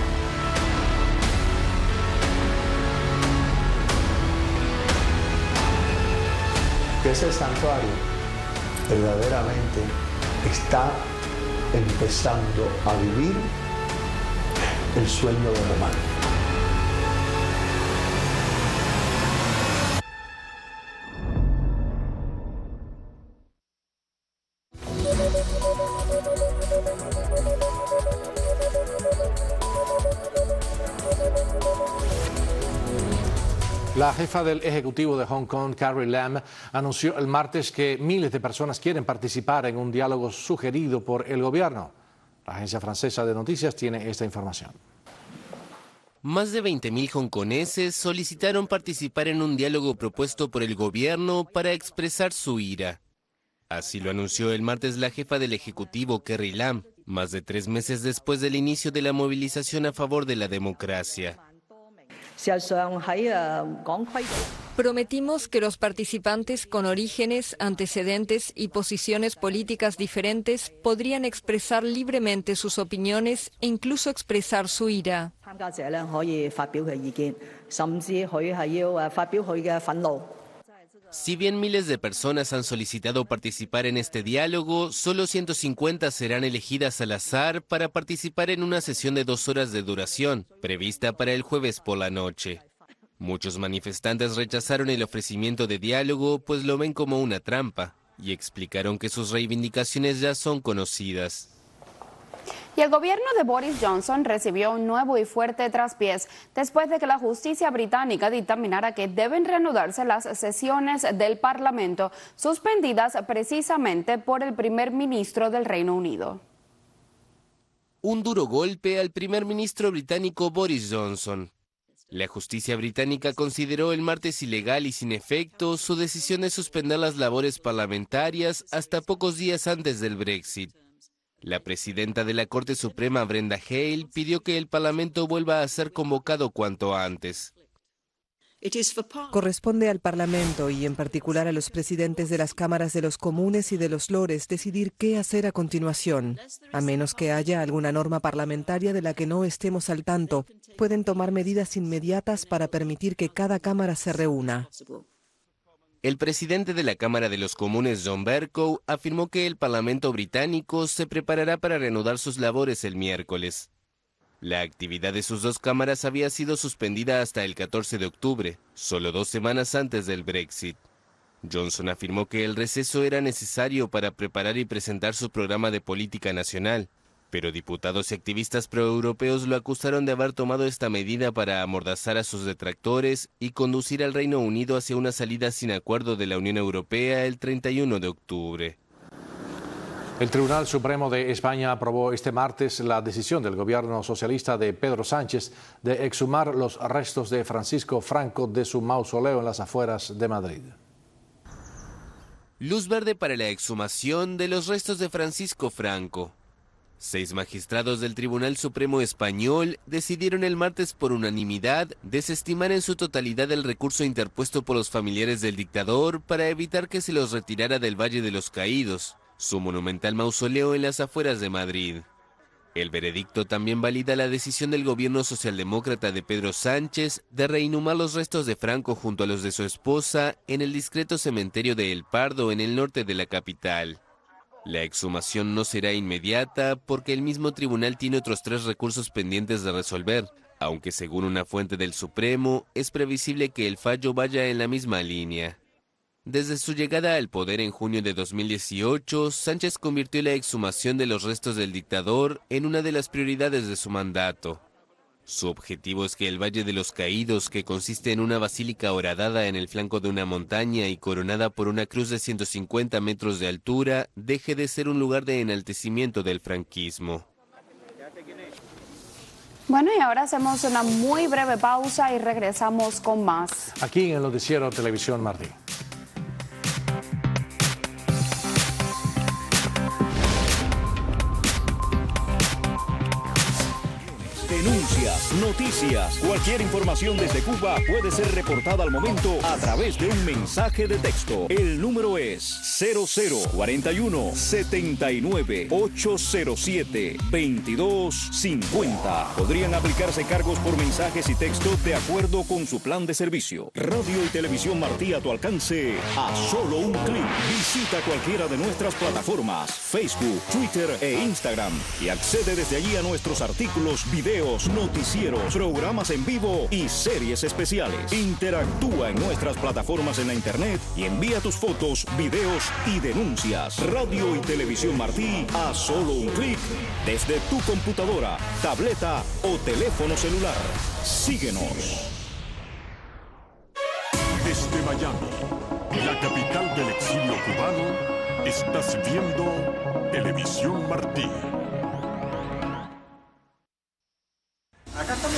ese santuario verdaderamente está empezando a vivir el sueño de Román.
La jefa del Ejecutivo de Hong Kong, Carrie Lam, anunció el martes que miles de personas quieren participar en un diálogo sugerido por el gobierno. La agencia francesa de noticias tiene esta información.
Más de veinte mil hongkoneses solicitaron participar en un diálogo propuesto por el gobierno para expresar su ira. Así lo anunció el martes la jefa del Ejecutivo, Carrie Lam, más de tres meses después del inicio de la movilización a favor de la democracia.
Prometimos que los participantes con orígenes, antecedentes y posiciones políticas diferentes podrían expresar libremente sus opiniones e incluso expresar su ira.
Si bien miles de personas han solicitado participar en este diálogo, solo ciento cincuenta serán elegidas al azar para participar en una sesión de dos horas de duración, prevista para el jueves por la noche. Muchos manifestantes rechazaron el ofrecimiento de diálogo, pues lo ven como una trampa, y explicaron que sus reivindicaciones ya son conocidas.
Y el gobierno de Boris Johnson recibió un nuevo y fuerte traspiés después de que la justicia británica dictaminara que deben reanudarse las sesiones del Parlamento, suspendidas precisamente por el primer ministro del Reino Unido.
Un duro golpe al primer ministro británico Boris Johnson. La justicia británica consideró el martes ilegal y sin efecto su decisión de suspender las labores parlamentarias hasta pocos días antes del Brexit. La presidenta de la Corte Suprema, Brenda Hale, pidió que el Parlamento vuelva a ser convocado cuanto antes.
Corresponde al Parlamento y en particular a los presidentes de las cámaras de los comunes y de los lores decidir qué hacer a continuación. A menos que haya alguna norma parlamentaria de la que no estemos al tanto, pueden tomar medidas inmediatas para permitir que cada cámara se reúna.
El presidente de la Cámara de los Comunes, John Bercow, afirmó que el Parlamento británico se preparará para reanudar sus labores el miércoles. La actividad de sus dos cámaras había sido suspendida hasta el catorce de octubre, solo dos semanas antes del Brexit. Johnson afirmó que el receso era necesario para preparar y presentar su programa de política nacional, pero diputados y activistas proeuropeos lo acusaron de haber tomado esta medida para amordazar a sus detractores y conducir al Reino Unido hacia una salida sin acuerdo de la Unión Europea el treinta y uno de octubre.
El Tribunal Supremo de España aprobó este martes la decisión del gobierno socialista de Pedro Sánchez de exhumar los restos de Francisco Franco de su mausoleo en las afueras de Madrid.
Luz verde para la exhumación de los restos de Francisco Franco. Seis magistrados del Tribunal Supremo Español decidieron el martes por unanimidad desestimar en su totalidad el recurso interpuesto por los familiares del dictador para evitar que se los retirara del Valle de los Caídos, su monumental mausoleo en las afueras de Madrid. El veredicto también valida la decisión del gobierno socialdemócrata de Pedro Sánchez de reinhumar los restos de Franco junto a los de su esposa en el discreto cementerio de El Pardo en el norte de la capital. La exhumación no será inmediata porque el mismo tribunal tiene otros tres recursos pendientes de resolver, aunque según una fuente del Supremo es previsible que el fallo vaya en la misma línea. Desde su llegada al poder en junio de dos mil dieciocho, Sánchez convirtió la exhumación de los restos del dictador en una de las prioridades de su mandato. Su objetivo es que el Valle de los Caídos, que consiste en una basílica horadada en el flanco de una montaña y coronada por una cruz de ciento cincuenta metros de altura, deje de ser un lugar de enaltecimiento del franquismo.
Bueno, y ahora hacemos una muy breve pausa y regresamos con más.
Aquí en el Noticiero Televisión Martí.
Denuncia
tendencias, noticias, cualquier información desde Cuba puede ser reportada al momento a través de un mensaje de texto. El número es cero cero cuarenta y uno setenta y nueve ochocientos siete veintidós cincuenta. Podrían aplicarse cargos por mensajes y texto de acuerdo con su plan de servicio. Radio y Televisión Martí a tu alcance a solo un clic. Visita cualquiera de nuestras plataformas, Facebook, Twitter e Instagram, y accede desde allí a nuestros artículos, videos, noticieros, programas en vivo y series especiales. Interactúa en nuestras plataformas en la internet y envía tus fotos, videos y denuncias. Radio y Televisión Martí a solo un clic desde tu computadora, tableta o teléfono celular. Síguenos.
Desde Miami, la capital del exilio cubano, estás viendo Televisión Martí.
Acá estamos.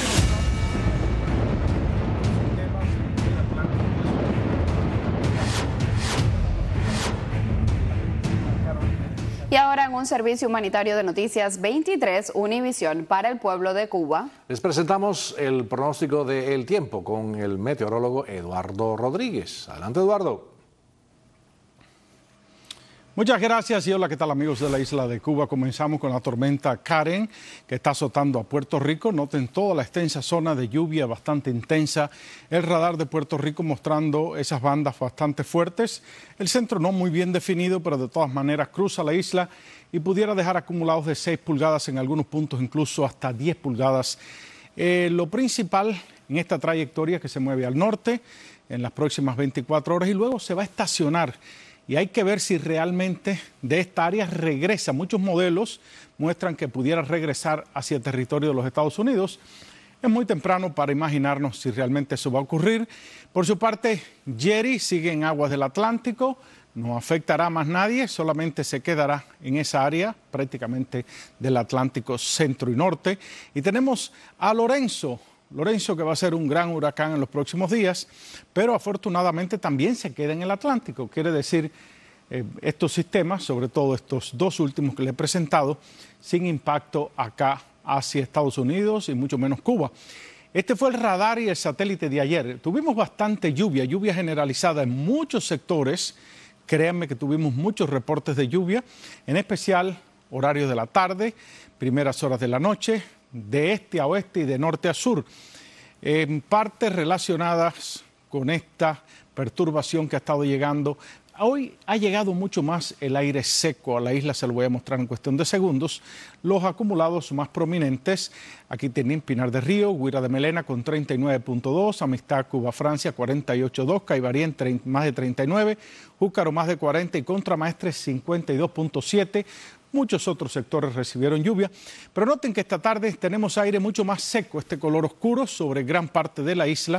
Y ahora en un servicio humanitario de Noticias veintitrés, Univisión para el pueblo de Cuba.
Les presentamos el pronóstico del tiempo con el meteorólogo Eduardo Rodríguez. Adelante, Eduardo.
Muchas gracias y hola, ¿qué tal amigos de la isla de Cuba? Comenzamos con la tormenta Karen que está azotando a Puerto Rico. Noten toda la extensa zona de lluvia bastante intensa. El radar de Puerto Rico mostrando esas bandas bastante fuertes. El centro no muy bien definido, pero de todas maneras cruza la isla y pudiera dejar acumulados de seis pulgadas, en algunos puntos incluso hasta diez pulgadas. Eh, lo principal en esta trayectoria que se mueve al norte en las próximas veinticuatro horas y luego se va a estacionar. Y hay que ver si realmente de esta área regresa. Muchos modelos muestran que pudiera regresar hacia el territorio de los Estados Unidos. Es muy temprano para imaginarnos si realmente eso va a ocurrir. Por su parte, Jerry sigue en aguas del Atlántico. No afectará a más nadie, solamente se quedará en esa área prácticamente del Atlántico centro y norte. Y tenemos a Lorenzo. Lorenzo que va a ser un gran huracán en los próximos días, pero afortunadamente también se queda en el Atlántico. Quiere decir, eh, estos sistemas, sobre todo estos dos últimos que le he presentado, sin impacto acá hacia Estados Unidos y mucho menos Cuba. Este fue el radar y el satélite de ayer. Tuvimos bastante lluvia, lluvia generalizada en muchos sectores. Créanme que tuvimos muchos reportes de lluvia, en especial horario de la tarde, primeras horas de la noche, de este a oeste y de norte a sur, en partes relacionadas con esta perturbación que ha estado llegando. Hoy ha llegado mucho más el aire seco a la isla, se lo voy a mostrar en cuestión de segundos. Los acumulados más prominentes, aquí tienen Pinar del Río, Guira de Melena con treinta y nueve punto dos, Amistad Cuba Francia cuarenta y ocho punto dos, Caibarien más de treinta y nueve, Júcaro más de cuarenta y Contramaestre cincuenta y dos punto siete. Muchos otros sectores recibieron lluvia, pero noten que esta tarde tenemos aire mucho más seco, este color oscuro sobre gran parte de la isla,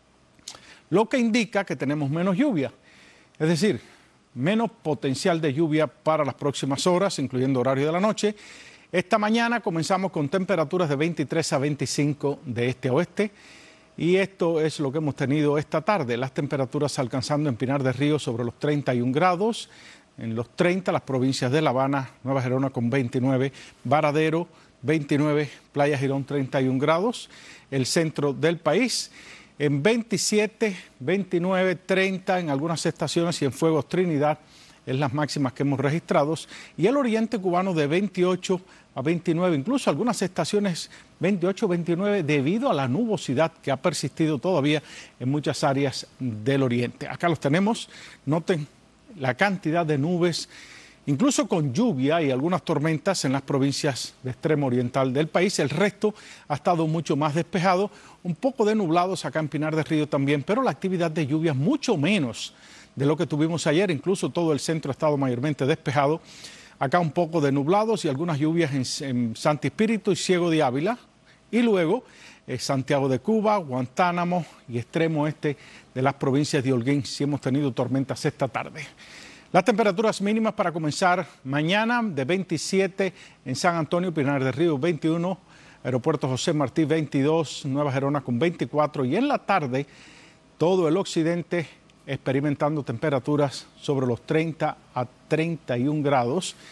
lo que indica que tenemos menos lluvia, es decir, menos potencial de lluvia para las próximas horas, incluyendo horario de la noche. Esta mañana comenzamos con temperaturas de veintitrés a veinticinco de este a oeste, y esto es lo que hemos tenido esta tarde, las temperaturas alcanzando en Pinar del Río sobre los treinta y un grados, en los treinta las provincias de La Habana, Nueva Gerona con veintinueve, Varadero veintinueve, Playa Girón treinta y un grados, el centro del país en veintisiete, veintinueve, treinta en algunas estaciones y en Fuegos Trinidad es las máximas que hemos registrado, y el oriente cubano de veintiocho a veintinueve, incluso algunas estaciones veintiocho, veintinueve debido a la nubosidad que ha persistido todavía en muchas áreas del oriente. Acá los tenemos, noten la cantidad de nubes, incluso con lluvia y algunas tormentas en las provincias de extremo oriental del país. El resto ha estado mucho más despejado, un poco de nublados acá en Pinar del Río también, pero la actividad de lluvia es mucho menos de lo que tuvimos ayer. Incluso todo el centro ha estado mayormente despejado. Acá un poco de nublados y algunas lluvias en, en Santi Espíritu y Ciego de Ávila. Y luego eh, Santiago de Cuba, Guantánamo y extremo oeste de las provincias de Holguín. Sí hemos tenido tormentas esta tarde. Las temperaturas mínimas para comenzar mañana de veintisiete en San Antonio, Pinar del Río veintiuno, Aeropuerto José Martí veintidós, Nueva Gerona con veinticuatro, y en la tarde todo el occidente experimentando temperaturas sobre los treinta a treinta y un grados.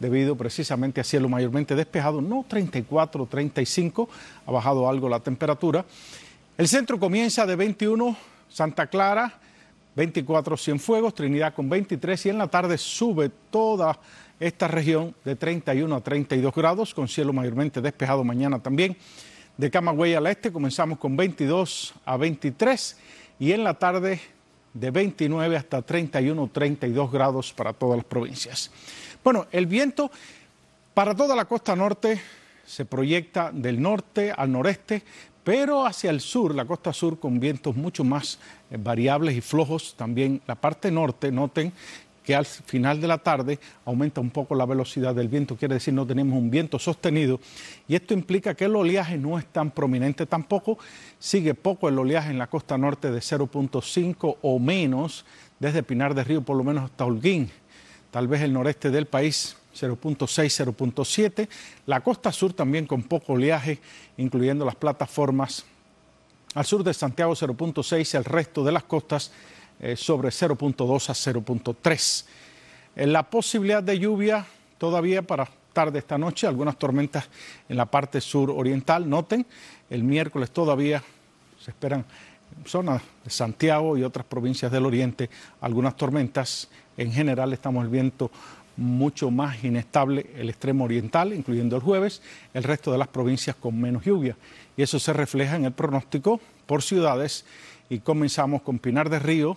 debido precisamente a cielo mayormente despejado, no treinta y cuatro, treinta y cinco, ha bajado algo la temperatura. El centro comienza de veintiuno, Santa Clara, veinticuatro Cienfuegos, Trinidad con veintitrés y en la tarde sube toda esta región de treinta y uno a treinta y dos grados, con cielo mayormente despejado mañana también. De Camagüey al este comenzamos con veintidós a veintitrés y en la tarde de veintinueve hasta treinta y uno, treinta y dos grados para todas las provincias. Bueno, el viento para toda la costa norte se proyecta del norte al noreste, pero hacia el sur, la costa sur, con vientos mucho más eh, variables y flojos. También la parte norte, noten que al final de la tarde aumenta un poco la velocidad del viento, quiere decir no tenemos un viento sostenido y esto implica que el oleaje no es tan prominente tampoco, sigue poco el oleaje en la costa norte de cero punto cinco o menos, desde Pinar del Río por lo menos hasta Holguín, tal vez el noreste del país cero punto seis, cero punto siete, la costa sur también con poco oleaje, incluyendo las plataformas, al sur de Santiago cero punto seis, el resto de las costas Eh, sobre cero punto dos a cero punto tres. Eh, la posibilidad de lluvia todavía para tarde esta noche, algunas tormentas en la parte sur oriental. Noten, el miércoles todavía se esperan en zonas de Santiago y otras provincias del oriente algunas tormentas. En general estamos el viento mucho más inestable, el extremo oriental, incluyendo el jueves, el resto de las provincias con menos lluvia. Y eso se refleja en el pronóstico por ciudades. Y comenzamos con Pinar del Río,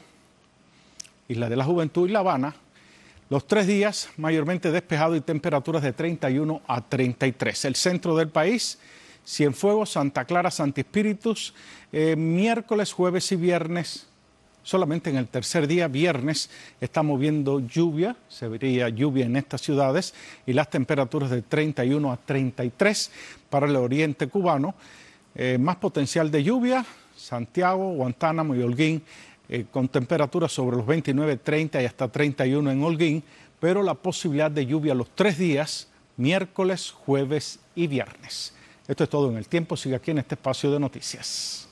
Isla de la Juventud y La Habana. Los tres días mayormente despejado y temperaturas de treinta y uno a treinta y tres. El centro del país, Cienfuegos, Santa Clara, Santi Espíritus, eh, miércoles, jueves y viernes. Solamente en el tercer día, viernes, estamos viendo lluvia, se vería lluvia en estas ciudades y las temperaturas de treinta y uno a treinta y tres para el oriente cubano. Eh, más potencial de lluvia, Santiago, Guantánamo y Holguín, eh, con temperaturas sobre los veintinueve, treinta y hasta treinta y uno en Holguín, pero la posibilidad de lluvia los tres días, miércoles, jueves y viernes. Esto es todo en el tiempo, sigue aquí en este espacio de noticias.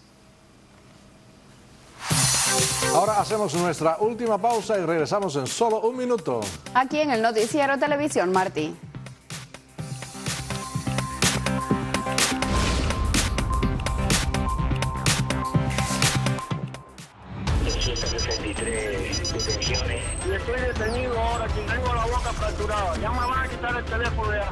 Ahora hacemos nuestra última pausa y regresamos en solo un minuto.
Aquí en el Noticiero Televisión Martí.
Detenciones. Y estoy detenido ahora, que tengo la boca fracturada. Ya me van a quitar el teléfono ya.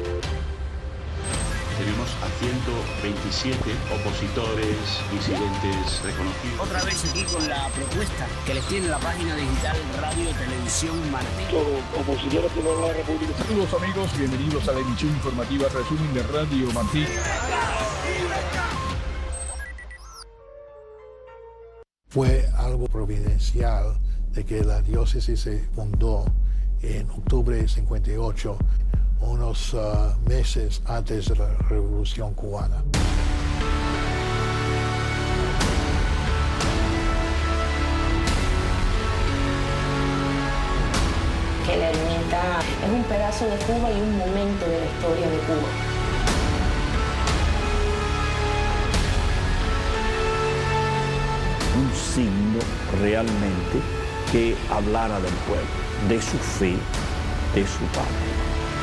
Tenemos a ciento veintisiete opositores, disidentes reconocidos.
Otra vez aquí con la propuesta que les tiene la página digital Radio Televisión Martí.
Todos opositores de la República. Saludos amigos, bienvenidos a la emisión informativa Resumen de Radio Martí.
Fue algo providencial de que la diócesis se fundó en octubre de cincuenta y ocho, unos uh, meses antes de la Revolución Cubana.
Que la ermita es un pedazo de Cuba y un momento de la historia de Cuba.
Un signo realmente que hablara del pueblo, de su fe, de su patria.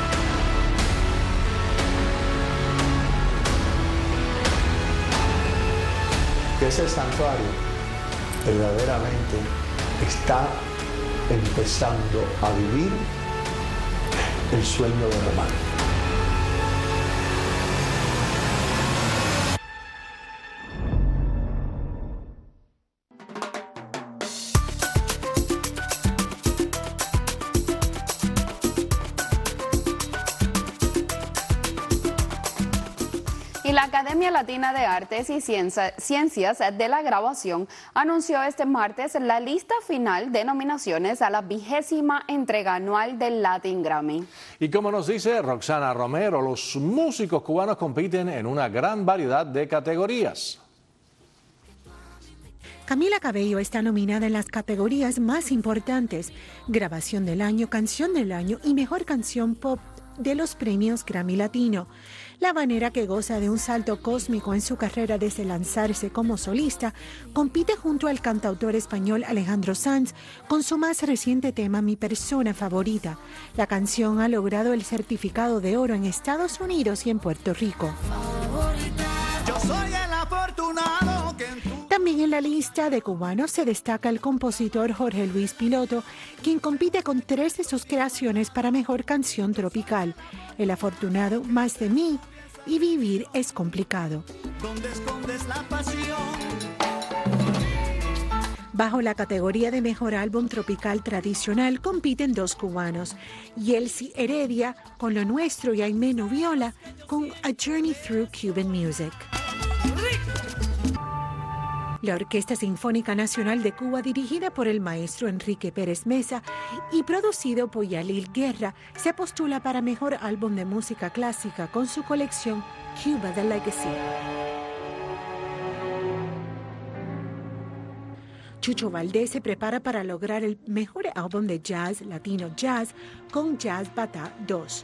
Que ese santuario verdaderamente está empezando a vivir el sueño de Román.
Y la Academia Latina de Artes y Ciencias de la Grabación anunció este martes la lista final de nominaciones a la vigésima entrega anual del Latin Grammy.
Y como nos dice Roxana Romero, los músicos cubanos compiten en una gran variedad de categorías.
Camila Cabello está nominada en las categorías más importantes: Grabación del Año, Canción del Año y Mejor Canción Pop de los premios Grammy Latino. La habanera, que goza de un salto cósmico en su carrera desde lanzarse como solista, compite junto al cantautor español Alejandro Sanz con su más reciente tema Mi persona favorita. La canción ha logrado el certificado de oro en Estados Unidos y en Puerto Rico.
Yo soy el afortunado que en tu...
También en la lista de cubanos se destaca el compositor Jorge Luis Piloto, quien compite con tres de sus creaciones para mejor canción tropical: El afortunado, Más de mí y Vivir es complicado.
¿Dónde escondes la pasión?
Bajo la categoría de mejor álbum tropical tradicional compiten dos cubanos: Yelsi Heredia con Lo Nuestro y Aimé Noviola con A Journey Through Cuban Music. La Orquesta Sinfónica Nacional de Cuba, dirigida por el maestro Enrique Pérez Mesa y producido por Yalil Guerra, se postula para mejor álbum de música clásica con su colección Cuba The Legacy. Chucho Valdés se prepara para lograr el mejor álbum de jazz latino jazz con Jazz Bata dos.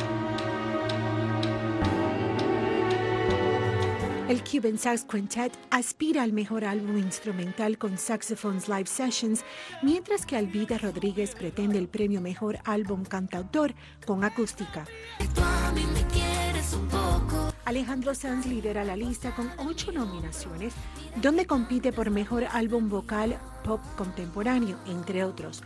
El Cuban Sax Quintet aspira al mejor álbum instrumental con Saxophones Live Sessions, mientras que Alvida Rodríguez pretende el premio Mejor Álbum Cantautor con acústica. Alejandro Sanz lidera la lista con ocho nominaciones, donde compite por Mejor Álbum Vocal Pop Contemporáneo, entre otros.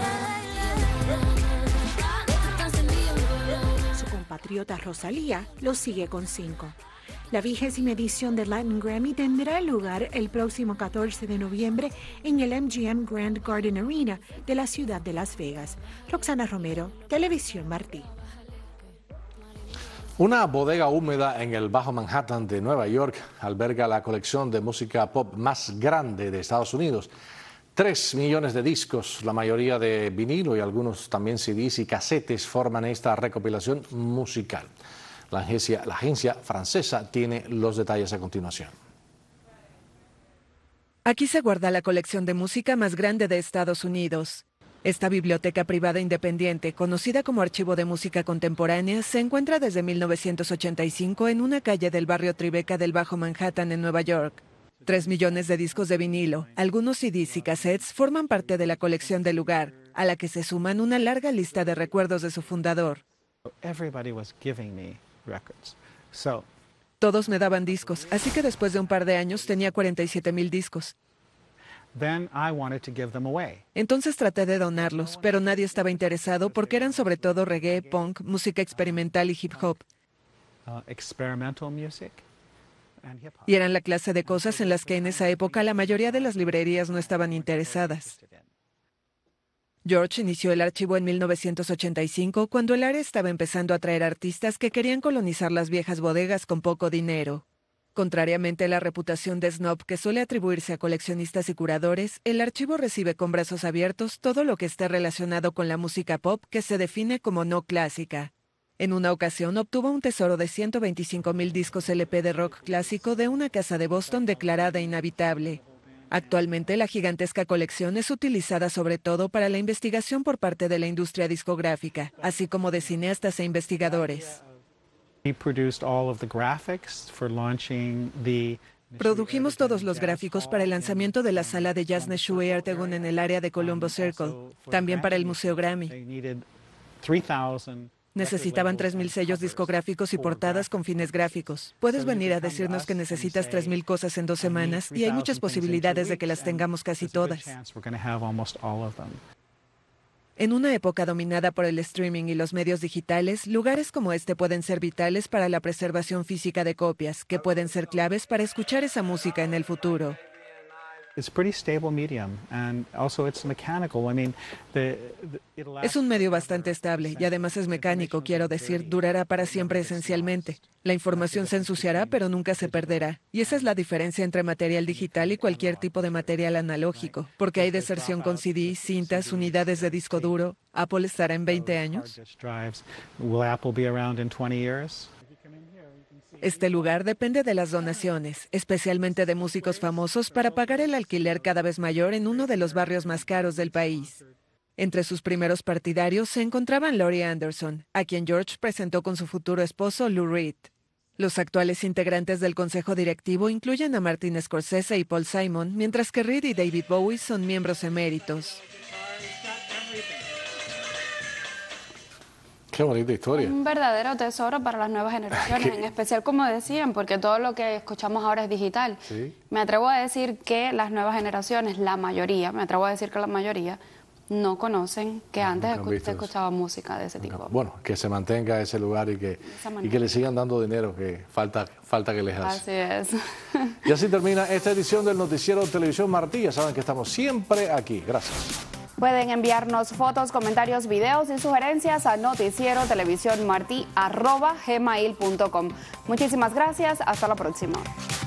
Su compatriota Rosalía lo sigue con cinco. La vigésima edición del Latin Grammy tendrá lugar el próximo catorce de noviembre en el M G M Grand Garden Arena de la ciudad de Las Vegas. Roxana Romero, Televisión Martí.
Una bodega húmeda en el Bajo Manhattan de Nueva York alberga la colección de música pop más grande de Estados Unidos. Tres millones de discos, la mayoría de vinilo y algunos también C Ds y casetes forman esta recopilación musical. La agencia, la agencia francesa tiene los detalles a continuación.
Aquí se guarda la colección de música más grande de Estados Unidos. Esta biblioteca privada independiente, conocida como Archivo de Música Contemporánea, se encuentra desde mil novecientos ochenta y cinco en una calle del barrio Tribeca del Bajo Manhattan en Nueva York. Tres millones de discos de vinilo, algunos C Ds y cassettes forman parte de la colección del lugar, a la que se suman una larga lista de recuerdos de su fundador.
Everybody was giving me records. So,
Todos me daban discos, así que después de un par de años tenía cuarenta y siete mil discos.
then I wanted to give them away.
Entonces traté de donarlos, pero nadie estaba interesado porque eran sobre todo reggae, punk, música experimental y hip hop.
Uh, experimental music and hip hop.
Y eran la clase de cosas en las que en esa época la mayoría de las librerías no estaban interesadas. George inició el archivo en mil novecientos ochenta y cinco, cuando el área estaba empezando a atraer artistas que querían colonizar las viejas bodegas con poco dinero. Contrariamente a la reputación de snob que suele atribuirse a coleccionistas y curadores, el archivo recibe con brazos abiertos todo lo que esté relacionado con la música pop que se define como no clásica. En una ocasión obtuvo un tesoro de ciento veinticinco mil discos L P de rock clásico de una casa de Boston declarada inhabitable. Actualmente la gigantesca colección es utilizada sobre todo para la investigación por parte de la industria discográfica, así como de cineastas e investigadores.
We produced all of the graphics for launching the
Produjimos todos los gráficos para el lanzamiento de la sala de jazz Neshue Artegun en el área de Colombo Circle, también para el Museo Grammy.
They needed three thousand.
Necesitaban tres mil sellos discográficos y portadas con fines gráficos. Puedes venir a decirnos que necesitas tres mil cosas en dos semanas y hay muchas posibilidades de que las tengamos casi todas. En una época dominada por el streaming y los medios digitales, lugares como este pueden ser vitales para la preservación física de copias, que pueden ser claves para escuchar esa música en el futuro.
It's pretty stable medium, and also it's mechanical. I mean, the, the, it'll last.
Es un medio bastante estable y además es mecánico, quiero decir, durará para siempre esencialmente. La información se ensuciará, pero nunca se perderá. Y esa es la diferencia entre material digital y cualquier tipo de material analógico, porque hay deserción con C D, cintas, unidades de disco duro. ¿Apple estará en veinte años?
Will Apple be around in twenty years?
Este lugar depende de las donaciones, especialmente de músicos famosos, para pagar el alquiler cada vez mayor en uno de los barrios más caros del país. Entre sus primeros partidarios se encontraban Laurie Anderson, a quien George presentó con su futuro esposo Lou Reed. Los actuales integrantes del consejo directivo incluyen a Martin Scorsese y Paul Simon, mientras que Reed y David Bowie son miembros eméritos.
Qué bonita historia.
Un verdadero tesoro para las nuevas generaciones, en especial, como decían, porque todo lo que escuchamos ahora es digital.
Sí.
Me atrevo a decir que las nuevas generaciones, la mayoría, me atrevo a decir que la mayoría, no conocen que antes escu se escuchaba música de ese tipo.
Bueno, que se mantenga ese lugar y que, y que le sigan dando dinero, que falta, falta que les hace.
Así es.
Y así termina esta edición del Noticiero Televisión Martí. Ya saben que estamos siempre aquí. Gracias.
Pueden enviarnos fotos, comentarios, videos y sugerencias a noticiero televisión martí arroba gmail punto com. Muchísimas gracias. Hasta la próxima.